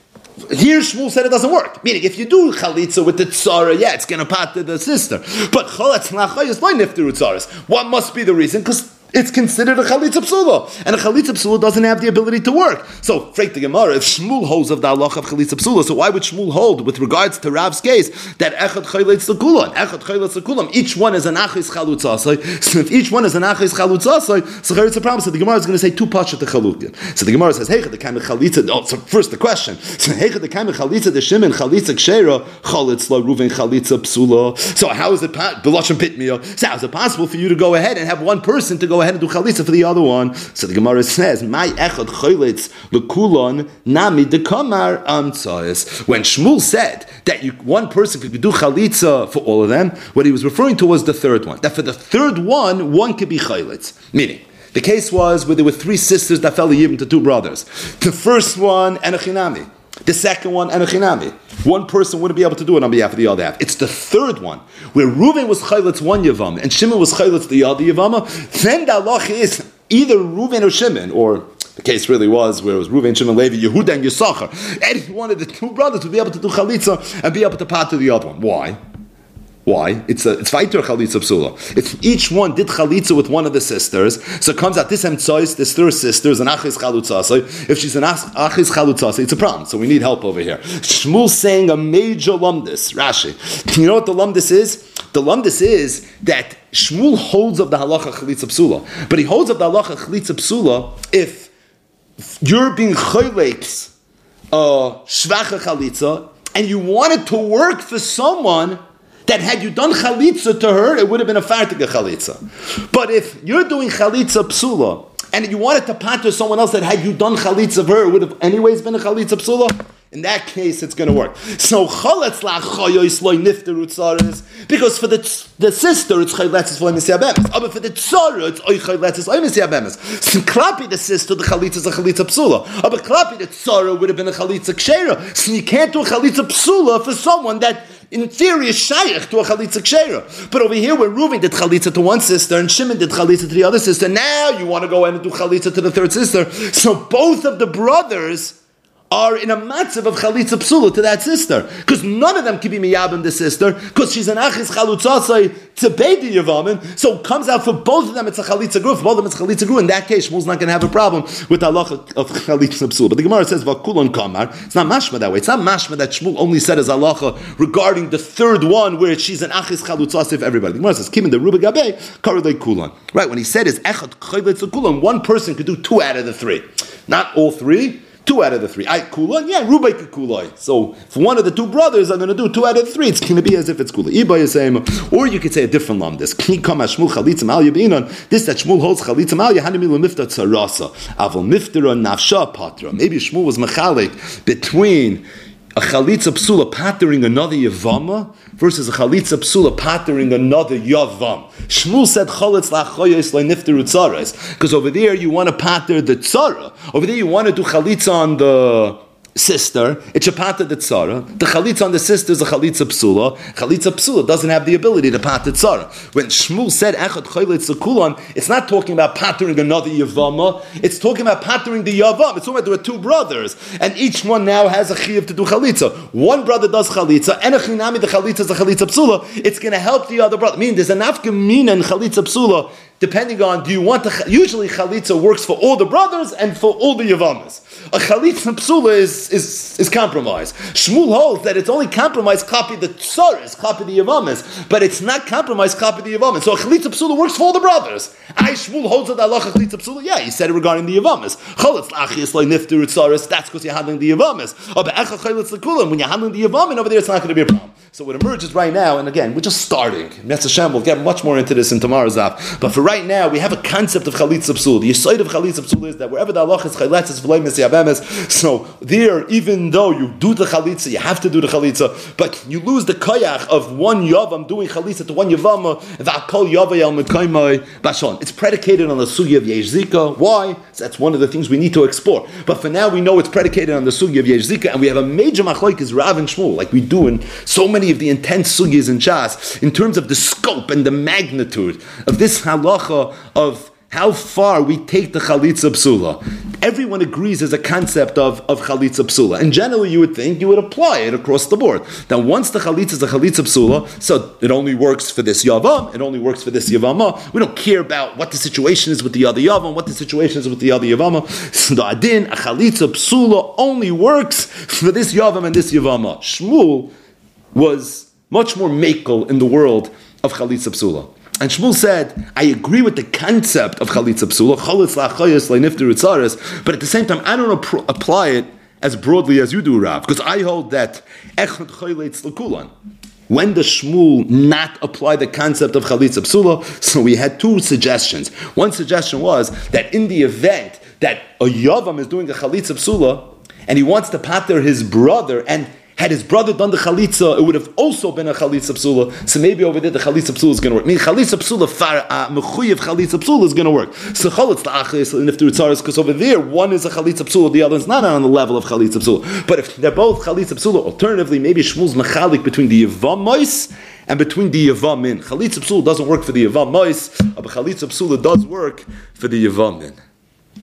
Here Shmuel said it doesn't work. Meaning, if you do chalitza with the tzara, yeah, it's going to part to the sister. But chaletz nachayos by nifteru tzaras. What must be the reason? Because it's considered a chalitza psula, and a chalitza psula doesn't have the ability to work. So, freik the Gemara, if Shmuel holds of the halacha of chalitza psula, so why would Shmuel hold with regards to Rav's case that echad chalitz lekulam, echad chalitz lekulam, each one is an achis chalutzasai. So, if each one is an achis chalutzasai, so it's a problem. So the Gemara is going to say two pashat to chalukin. So the Gemara says, hey, the kind of chalitza. Oh, so first the question. So hey, the kind of chalitza the Shimon chalitza kshera chalitz la ruven chalitza psula. So how is it b'lashon pitmiyah? So how is it possible for you to go ahead and have one person to go ahead and do chalitza for the other one? So the Gemara says, "My echad chalitz lekulon nami dekamar amtzayis." When Shmuel said that you, one person could do chalitza for all of them, what he was referring to was the third one. That for the third one, one could be chalitz. Meaning The case was where there were three sisters that fell a yibum to two brothers. The first one, enochinami. The second one, enochinami. One person wouldn't be able to do it on behalf of the other half. It's the third one, where Reuven was chaylitz one yavam and Shimon was chaylitz the other yavama. Then the halacha is either Reuven or Shimon, or the case really was where it was Reuven, Shimon, Levi, Yehuda, and Yisachar. Any one of the two brothers would be able to do chalitza and be able to part to the other one. Why? Why? It's a it's weiter chalitza psula. If each one did chalitza with one of the sisters, so it comes out this emtsois, this third sister is an achis chalutzasai. If she's an achis chalutzasai, it's a problem. So we need help over here. Shmuel saying a major lumdis. Rashi. You know what the lumdis is? The lumdis is that Shmuel holds of the halacha chalitza psula, but he holds of the halacha chalitza psula if you're being choyleks uh, shvacha chalitza and you want it to work for someone that had you done chalitza to her, it would have been a fartiga chalitza. But if you're doing chalitza psula, and you wanted to pater someone else that had you done chalitza of her, it would have anyways been a chalitza psula, in that case it's going to work. So chaletz lachayois loy nifteru tzares, because for the the sister it's chayletzes loy misyabemes, but for the tzara it's oy chayletzes loy misyabemes. So klapi the sister the chalitza is a chalitza psula, but klapi the tzara would have been a chalitza kshera. So you can't do a chalitza psula for someone that in theory is shaykh to a chalitza kshera. But over here, where Reuven did chalitza to one sister and Shimon did chalitza to the other sister, now you want to go in and do chalitza to the third sister. So both of the brothers are in a matzav of chalitza psula to that sister, because none of them can be miyabim the sister, because she's an achis chalutzasai to beidi yavamin. So it comes out for both of them it's a chalitza group. For both of them it's a chalitza group. In that case, Shmuel's not going to have a problem with the halacha of chalitza psula. But the Gemara says vakulon kamar. It's not mashma that way. It's not mashma that Shmuel only said as halacha regarding the third one where she's an achis chalutzasai for everybody. The Gemara says kim in the ruba gabe karulei kulon. Right, when he said is echad chayletz kulon, one person could do two out of the three, not all three. Two out of the three. I kula, yeah, Rubai kulai. So for one of the two brothers, I'm going to do two out of the three. It's going to be as if it's kula. Iba is saying, or you could say a different lam. This ki kama Shmuel chalitza mal yabinon. This that Shmuel holds chalitza mal yahanimilu mifta tzarasa avol miftera nafsha patra. Maybe Shmuel was machalik between a chalitza psula patering another yavama versus a chalitza psula patering another yavam. Shmuel said chalitz lachoyes le'nifteru tzares, because over there you want to pater the tzara. Over there you want to do chalitza on the sister, it's a pater the tzara. The chalitza on the sister is a chalitza psula. Chalitza psula doesn't have the ability to pater tzara. When Shmuel said echad chalitza kulon, it's not talking about patering another yavama. It's talking about patering the yavam. It's talking about there are two brothers, and each one now has a chiyuv to do chalitza. One brother does chalitza, and a chinami the chalitza is a chalitza psula. It's going to help the other brother. I mean, there's an nafka in chalitza psula. Depending on, do you want to, usually chalitza works for all the brothers and for all the yavamas. A chalitza psula is, is, is compromise. Shmuel holds that it's only compromise copy the tsaris, copy the yavamas, but it's not compromise copy the yavamas. So a chalitza psula works for all the brothers. I Shmuel holds that Allah chalitza psula, yeah, he said it regarding the yavamas. Chalitz lachis loy nifter tsaris, that's because you're handling the yavamas. Oh, but echa chalitz l'kulam, when you're handling the yavamin over there, it's not going to be a problem. So what emerges right now, and again, we're just starting. Metz Hashem, we'll get much more into this in tomorrow's daf. But for right now, we have a concept of chalitza psula. The side of chalitza psula is that wherever the Allah is chalitza is v'loy misyabemes. So there, even though you do the chalitza, you have to do the chalitza, but you lose the koyach of one yavam doing chalitza to one yavama. V'akol yavay al mekaymai bashon. It's predicated on the sugya of yesh zika. Why? So that's one of the things we need to explore. But for now, we know it's predicated on the sugya of yesh zika, and we have a major machlokes Rav and Shmuel, like we do in so many of the intense sugyas in Shas, in terms of the scope and the magnitude of this halacha of how far we take the chalitza psula. Everyone agrees as a concept of, of chalitza psula. And generally you would think you would apply it across the board. Now once the chalitza is a chalitza psula, so it only works for this yavam, it only works for this yavama. We don't care about what the situation is with the other yavam, what the situation is with the other yavama. So the adin, a chalitza psula only works for this yavam and this yavama. Shmuel was much more makel in the world of chalitza psula. And Shmuel said, I agree with the concept of chalitza psula, chalitz la'achayis le'nifter utzaris, but at the same time, I don't ap- apply it as broadly as you do, Rav, because I hold that echad chayletz l'kulan. When does Shmuel not apply the concept of chalitza psula? So we had two suggestions. One suggestion was that in the event that a yavam is doing a chalitza psula, and he wants to pater his brother, and Had his brother done the chalitza, it would have also been a chalitza psula. So maybe over there the chalitza psula is going to work. I mean, chalitza psula far mechuyev chalitza psula is going to work. So chalitz la'achis and if there tzaras, because over there one is a chalitza psula, the other is not on the level of chalitza psula. But if they're both chalitza psula, alternatively maybe Shmuel's mechalik between the yavam mois and between the yavam min. Chalitza psula doesn't work for the yavam mois, but chalitza psula does work for the yavam min.